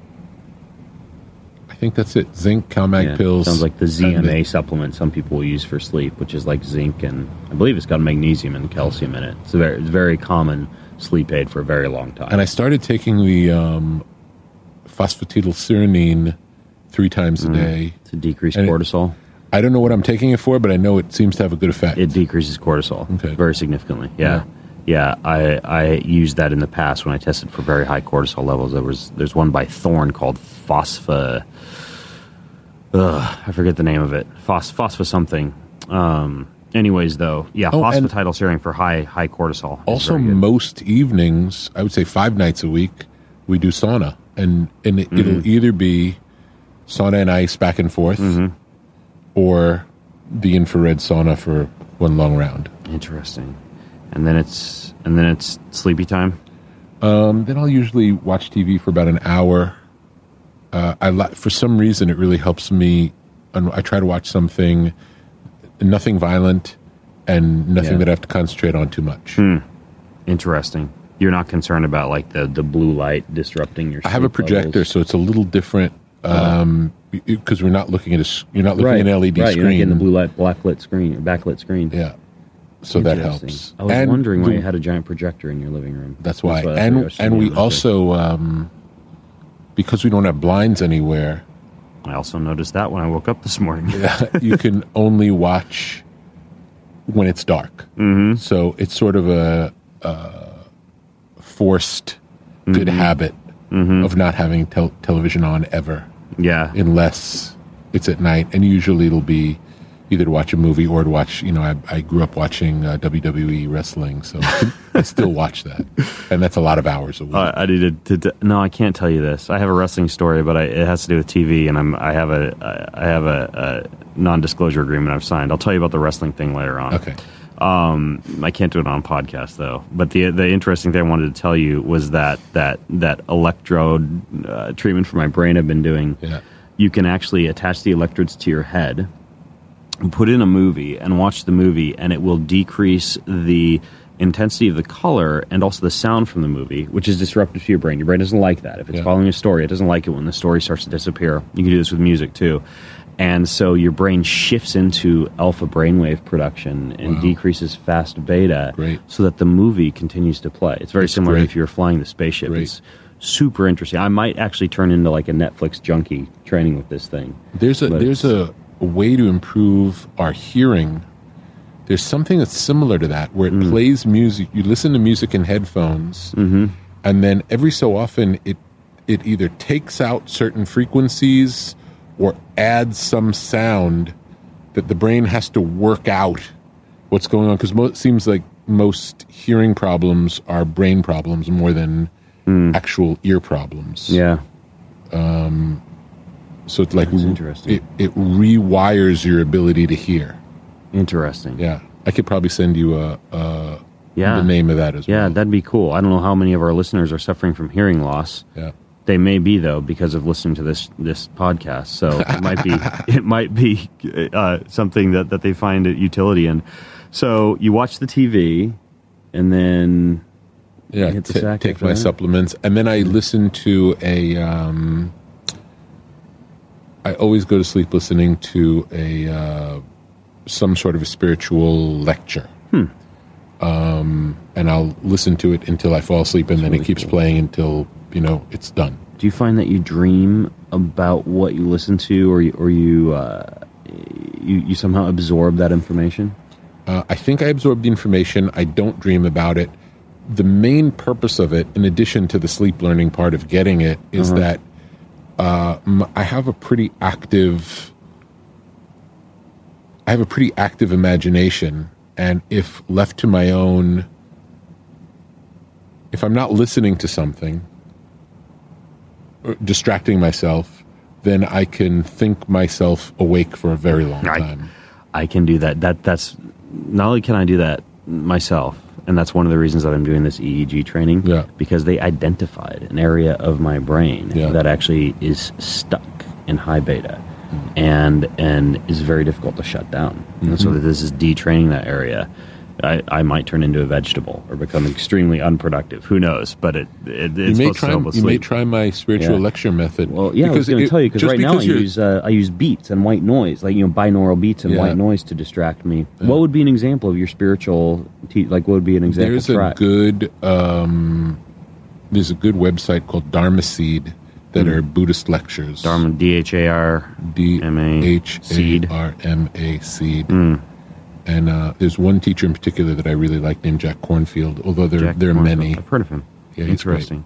I think that's it. Zinc, CalMag yeah, pills. Sounds like the Z M A supplement some people will use for sleep, which is like zinc, and I believe it's got magnesium and calcium in it. It's a very, it's a very common sleep aid for a very long time. And I started taking the um, phosphatidylserine three times a mm, day. To decrease and cortisol? It, I don't know what I'm taking it for, but I know it seems to have a good effect. It decreases cortisol okay. very significantly, yeah. Yeah, yeah I, I used that in the past when I tested for very high cortisol levels. There was There's one by Thorne called Phospha... Ugh, I forget the name of it. Phos, phospha something. Um, anyways, though, yeah, oh, phosphatidylserine for high high cortisol. Also, most evenings, I would say five nights a week, we do sauna, and and it, mm-hmm. it'll either be sauna and ice back and forth, mm-hmm. or the infrared sauna for one long round. Interesting. And then it's and then it's sleepy time. Um, then I'll usually watch T V for about an hour. Uh, I li- for some reason it really helps me. Un- I try to watch something, nothing violent, and nothing yeah. that I have to concentrate on too much. Hmm. Interesting. You're not concerned about like the, the blue light disrupting your sleep I have a projector, levels. So it's a little different um, because uh, we're not looking at a you're not looking right. at an L E D right. screen. You're not getting the blue light blacklit screen or backlit screen. Yeah. So that helps. I was and wondering why the, you had a giant projector in your living room. That's why. That's and and we also, um, because we don't have blinds anywhere. I also noticed that when I woke up this morning. You can only watch when it's dark. Mm-hmm. So it's sort of a, a forced good mm-hmm. habit mm-hmm. of not having tel- television on ever. Yeah. Unless it's at night. And usually it'll be either to watch a movie or to watch, you know, I, I grew up watching uh, W W E wrestling, so I still watch that. And that's a lot of hours a week. Uh, I needed to, to. No, I can't tell you this. I have a wrestling story, but I, it has to do with T V, and I'm. I have a. I have a, a non-disclosure agreement I've signed. I'll tell you about the wrestling thing later on. Okay. Um, I can't do it on podcast though. But the the interesting thing I wanted to tell you was that that that electrode uh, treatment for my brain I've been doing. Yeah. You can actually attach the electrodes to your head, put in a movie, and watch the movie, and it will decrease the intensity of the color and also the sound from the movie, which is disruptive to your brain. Your brain doesn't like that. If it's yeah. following a story, it doesn't like it when the story starts to disappear. You can do this with music too. And so your brain shifts into alpha brainwave production and wow. decreases fast beta Great. so that the movie continues to play. It's very That's similar great. to if you're flying the spaceship. Great. It's super interesting. I might actually turn into like a Netflix junkie training with this thing. There's a But there's a, a way to improve our hearing. There's something that's similar to that, where it Mm. plays music. You listen to music in headphones, Mm-hmm. and then every so often it it either takes out certain frequencies or adds some sound that the brain has to work out what's going on. Because mo- it seems like most hearing problems are brain problems more than Mm. actual ear problems. Yeah. So it's like That's interesting. it, it rewires your ability to hear. Interesting. Yeah, I could probably send you a, a Yeah. the name of that as Yeah, well. that'd be cool. I don't know how many of our listeners are suffering from hearing loss. Yeah. They may be though because of listening to this this podcast. So it might be it might be uh, something that, that they find utility in. So you watch the T V, and then Yeah, hit the t- sack take after my that? supplements, and then I listen to a. Um, I always go to sleep listening to a uh, some sort of a spiritual lecture. Hmm. Um, and I'll listen to it until I fall asleep, and then really it keeps cool. playing until you know it's done. do you find that you dream about what you listen to, or you, or you uh, you you somehow absorb that information? Uh, I think I absorb the information. I don't dream about it. The main purpose of it, in addition to the sleep learning part of getting it, is Uh-huh. that uh, m- I have a pretty active, I have a pretty active imagination, and if left to my own, if I'm not listening to something, or distracting myself, then I can think myself awake for a very long I- time. I can do that. That that's not only can I do that myself, and that's one of the reasons that I'm doing this E E G training. Yeah. Because they identified an area of my brain Yeah. that actually is stuck in high beta, and and is very difficult to shut down. And so that this is detraining that area. I, I might turn into a vegetable or become extremely unproduktive. Who knows? But it, it You it's may supposed try. to help with You may sleep. try my spiritual Yeah. lecture method. Well, yeah, I was going to it- tell you because just right now I because you're- use uh, I use beats and white noise, like you know binaural beats and Yeah. white noise to distract me. What would be an example of your spiritual? Te- like, what would be an example? There's a track? good. Um, there's a good website called Dharma Seed that are Buddhist lectures. Dharma, D H A R D M A H seed. A R M A seed. Mm. And uh, there's one teacher in particular that I really like named Jack Cornfield. Although there Jack there are Cornfield. many, I've heard of him. Yeah, he's great. Interesting.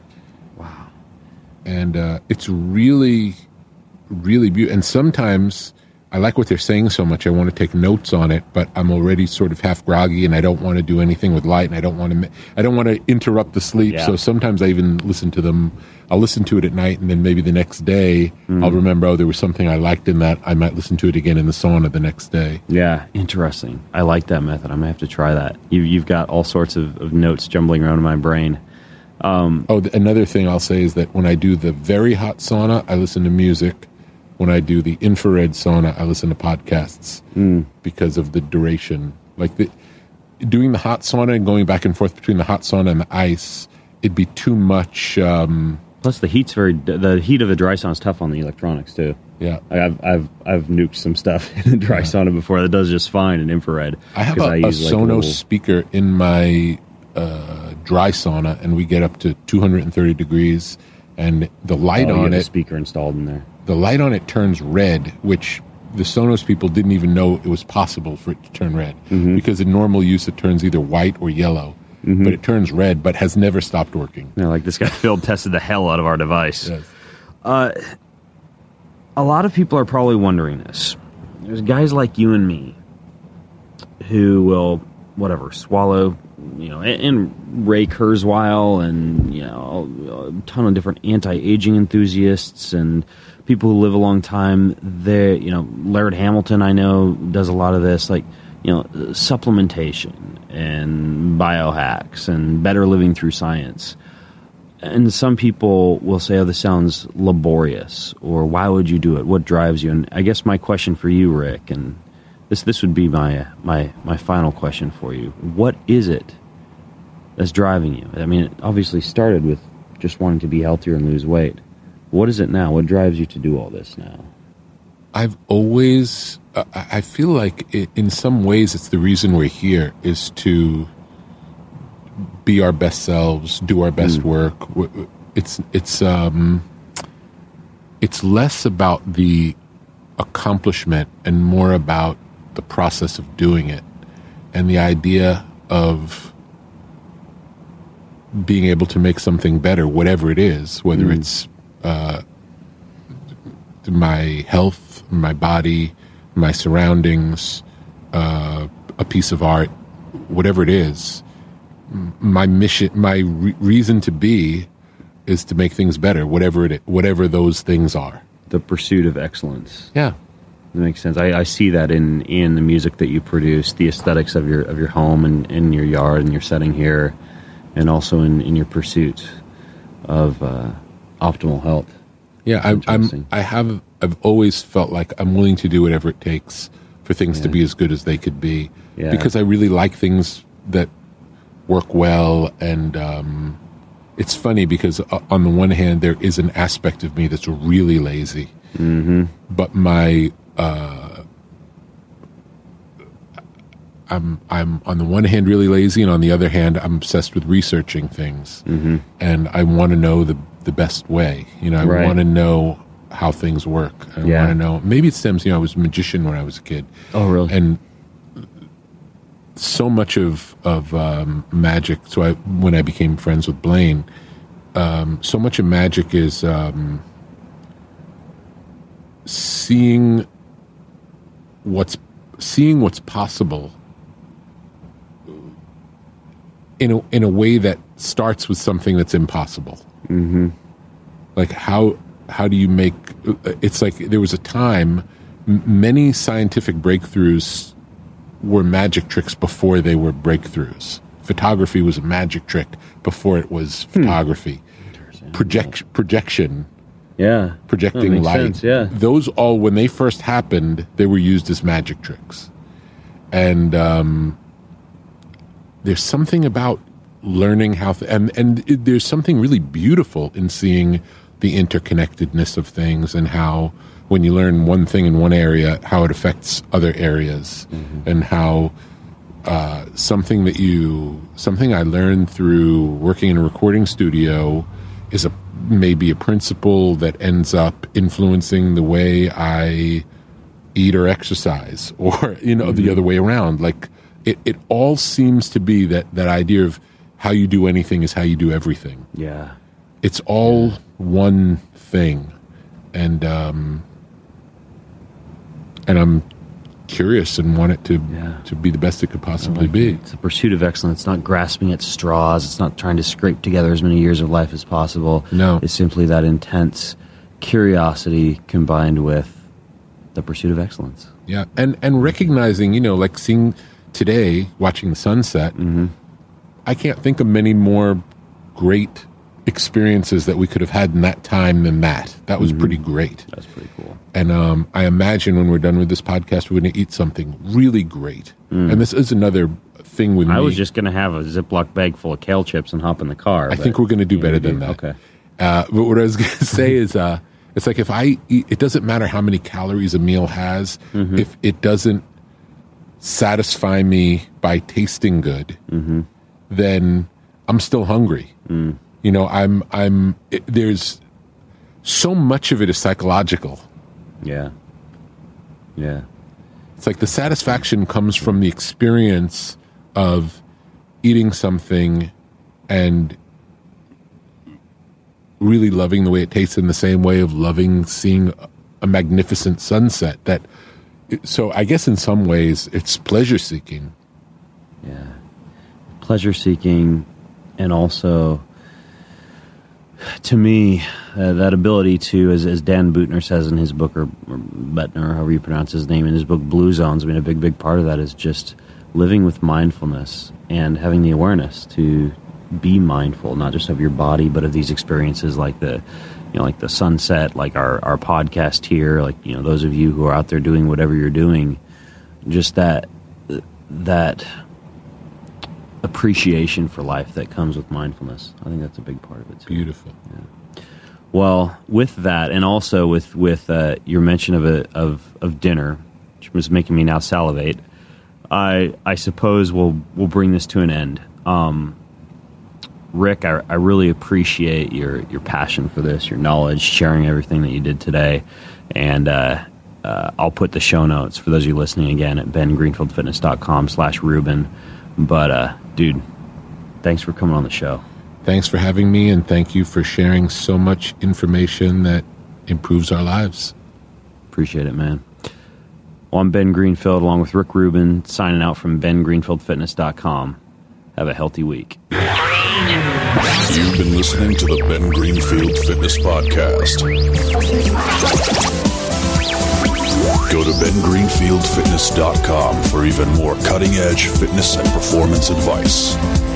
and uh, it's really, really beautiful. And sometimes I like what they're saying so much, I want to take notes on it, but I'm already sort of half groggy, and I don't want to do anything with light, and I don't want to, I don't want to interrupt the sleep. Yeah. So sometimes I even listen to them. I'll listen to it at night, and then maybe the next day I'll remember, oh, there was something I liked in that. I might listen to it again in the sauna the next day. Yeah, interesting. I like that method. I'm gonna have to try that. You, you've got all sorts of, of notes jumbling around in my brain. Oh, th- another thing I'll say is that when I do the very hot sauna, I listen to music. When I do the infrared sauna, I listen to podcasts because of the duration. Like the doing the hot sauna and going back and forth between the hot sauna and the ice, it'd be too much. Um, Plus, the heat's very the heat of the dry sauna is tough on the electronics too. yeah, Like, I've I've I've nuked some stuff in the dry sauna before that does just fine in infrared. I have 'cause a, a use, like, Sonos little- speaker in my uh, dry sauna, and we get up to two hundred thirty degrees, and the light oh, you on have it. a speaker installed in there. The light on it turns red, which the Sonos people didn't even know it was possible for it to turn red. Mm-hmm. Because in normal use, it turns either white or yellow. Mm-hmm. But it turns red, but has never stopped working. Yeah, like this guy Phil tested the hell out of our device. Yes. A lot of people are probably wondering this. there's guys like you and me who will, whatever, swallow, you know, and, and Ray Kurzweil and, you know, a ton of different anti-aging enthusiasts and people who live a long time. They, you know, Laird Hamilton, I know, does a lot of this, like, you know, supplementation and biohacks and better living through science. And some people will say, oh, this sounds laborious, or why would you do it? What drives you? And I guess my question for you, Rick, and this this would be my my my final question for you. What is it that's driving you? I mean, it obviously started with just wanting to be healthier and lose weight. What is it now? What drives you to do all this now? I've always, uh, I feel like it, in some ways it's the reason we're here, is to be our best selves, do our best mm. work. It's, it's, um, it's less about the accomplishment and more about the process of doing it, and the idea of being able to make something better, whatever it is, whether mm. it's uh, my health, my body, my surroundings, uh, a piece of art, whatever it is. My mission, my re- reason to be, is to make things better, whatever it, whatever those things are. The pursuit of excellence. Yeah, that makes sense. I, I see that in, in the music that you produce, the aesthetics of your of your home and in your yard and your setting here, and also in, in your pursuit of uh, optimal health. Yeah, I'm, I'm. I have. I've always felt like I'm willing to do whatever it takes for things yeah. to be as good as they could be, yeah. because I really like things that work well. And um, it's funny because uh, on the one hand, there is an aspect of me that's really lazy, mm-hmm. but my uh, I'm I'm on the one hand really lazy, and on the other hand, I'm obsessed with researching things, mm-hmm. and I want to know the the best way. You know, I right. want to know how things work. I yeah. want to know. Maybe it stems. You know, I was a magician when I was a kid. Oh, really? And so much of of um, magic. So I, when I became friends with Blaine, um, so much of magic is um, seeing what's seeing what's possible in a in a way that starts with something that's impossible. Mm-hmm. Like how how do you make? It's like there was a time m- many scientific breakthroughs were magic tricks before they were breakthroughs. Photography was a magic trick before it was photography. Hmm. Project projection, yeah, projecting oh, light. Sense, yeah, those all when they first happened, they were used as magic tricks. And um, there's something about learning how, th- and and it, there's something really beautiful in seeing the interconnectedness of things, and how when you learn one thing in one area, how it affects other areas, mm-hmm. and how uh, something that you something I learned through working in a recording studio is a maybe a principle that ends up influencing the way I eat or exercise, or you know, mm-hmm. the other way around. Like it, it all seems to be that that idea of how you do anything is how you do everything. Yeah. It's all yeah. one thing. And um, and I'm curious and want it to yeah. to be the best it could possibly like be. It. It's a pursuit of excellence. It's not grasping at straws. It's not trying to scrape together as many years of life as possible. No. It's simply that intense curiosity combined with the pursuit of excellence. Yeah. And, and recognizing, you know, like seeing today, watching the sunset, mm-hmm. I can't think of many more great experiences that we could have had in that time than that. That was mm-hmm. pretty great. That's pretty cool. And um, I imagine when we're done with this podcast, we're going to eat something really great. Mm. And this is another thing with I me. I was just going to have a Ziploc bag full of kale chips and hop in the car. I think we're going to do better than that. Okay. Uh, but what I was going to say is, uh, it's like if I eat, it doesn't matter how many calories a meal has, mm-hmm. if it doesn't satisfy me by tasting good, mm-hmm. then I'm still hungry. Mm. You know, I'm, I'm, it, there's so much of it is psychological. Yeah. Yeah. It's like the satisfaction comes from the experience of eating something and really loving the way it tastes, in the same way of loving seeing a magnificent sunset. That so I guess in some ways it's pleasure seeking. Yeah. Pleasure seeking, and also, to me, uh, that ability to, as, as Dan Buettner says in his book, or, or Bettner, however you pronounce his name, in his book Blue Zones, I mean, a big, big part of that is just living with mindfulness and having the awareness to be mindful, not just of your body, but of these experiences like the, you know, like the sunset, like our, our podcast here, like, you know, those of you who are out there doing whatever you're doing, just that, that appreciation for life that comes with mindfulness. I think that's a big part of it too. Beautiful. Yeah. Well, with that, and also with, with uh, your mention of, a, of, of dinner, which was making me now salivate, I I suppose we'll we'll bring this to an end. Um, Rick, I, I really appreciate your, your passion for this, your knowledge, sharing everything that you did today. And uh, uh, I'll put the show notes for those of you listening again at ben greenfield fitness dot com slash Ruben. But, uh, dude, thanks for coming on the show. Thanks for having me, and thank you for sharing so much information that improves our lives. Appreciate it, man. Well, I'm Ben Greenfield, along with Rick Rubin, signing out from ben greenfield fitness dot com. Have a healthy week. You've been listening to the Ben Greenfield Fitness Podcast. Go to ben greenfield fitness dot com for even more cutting-edge fitness and performance advice.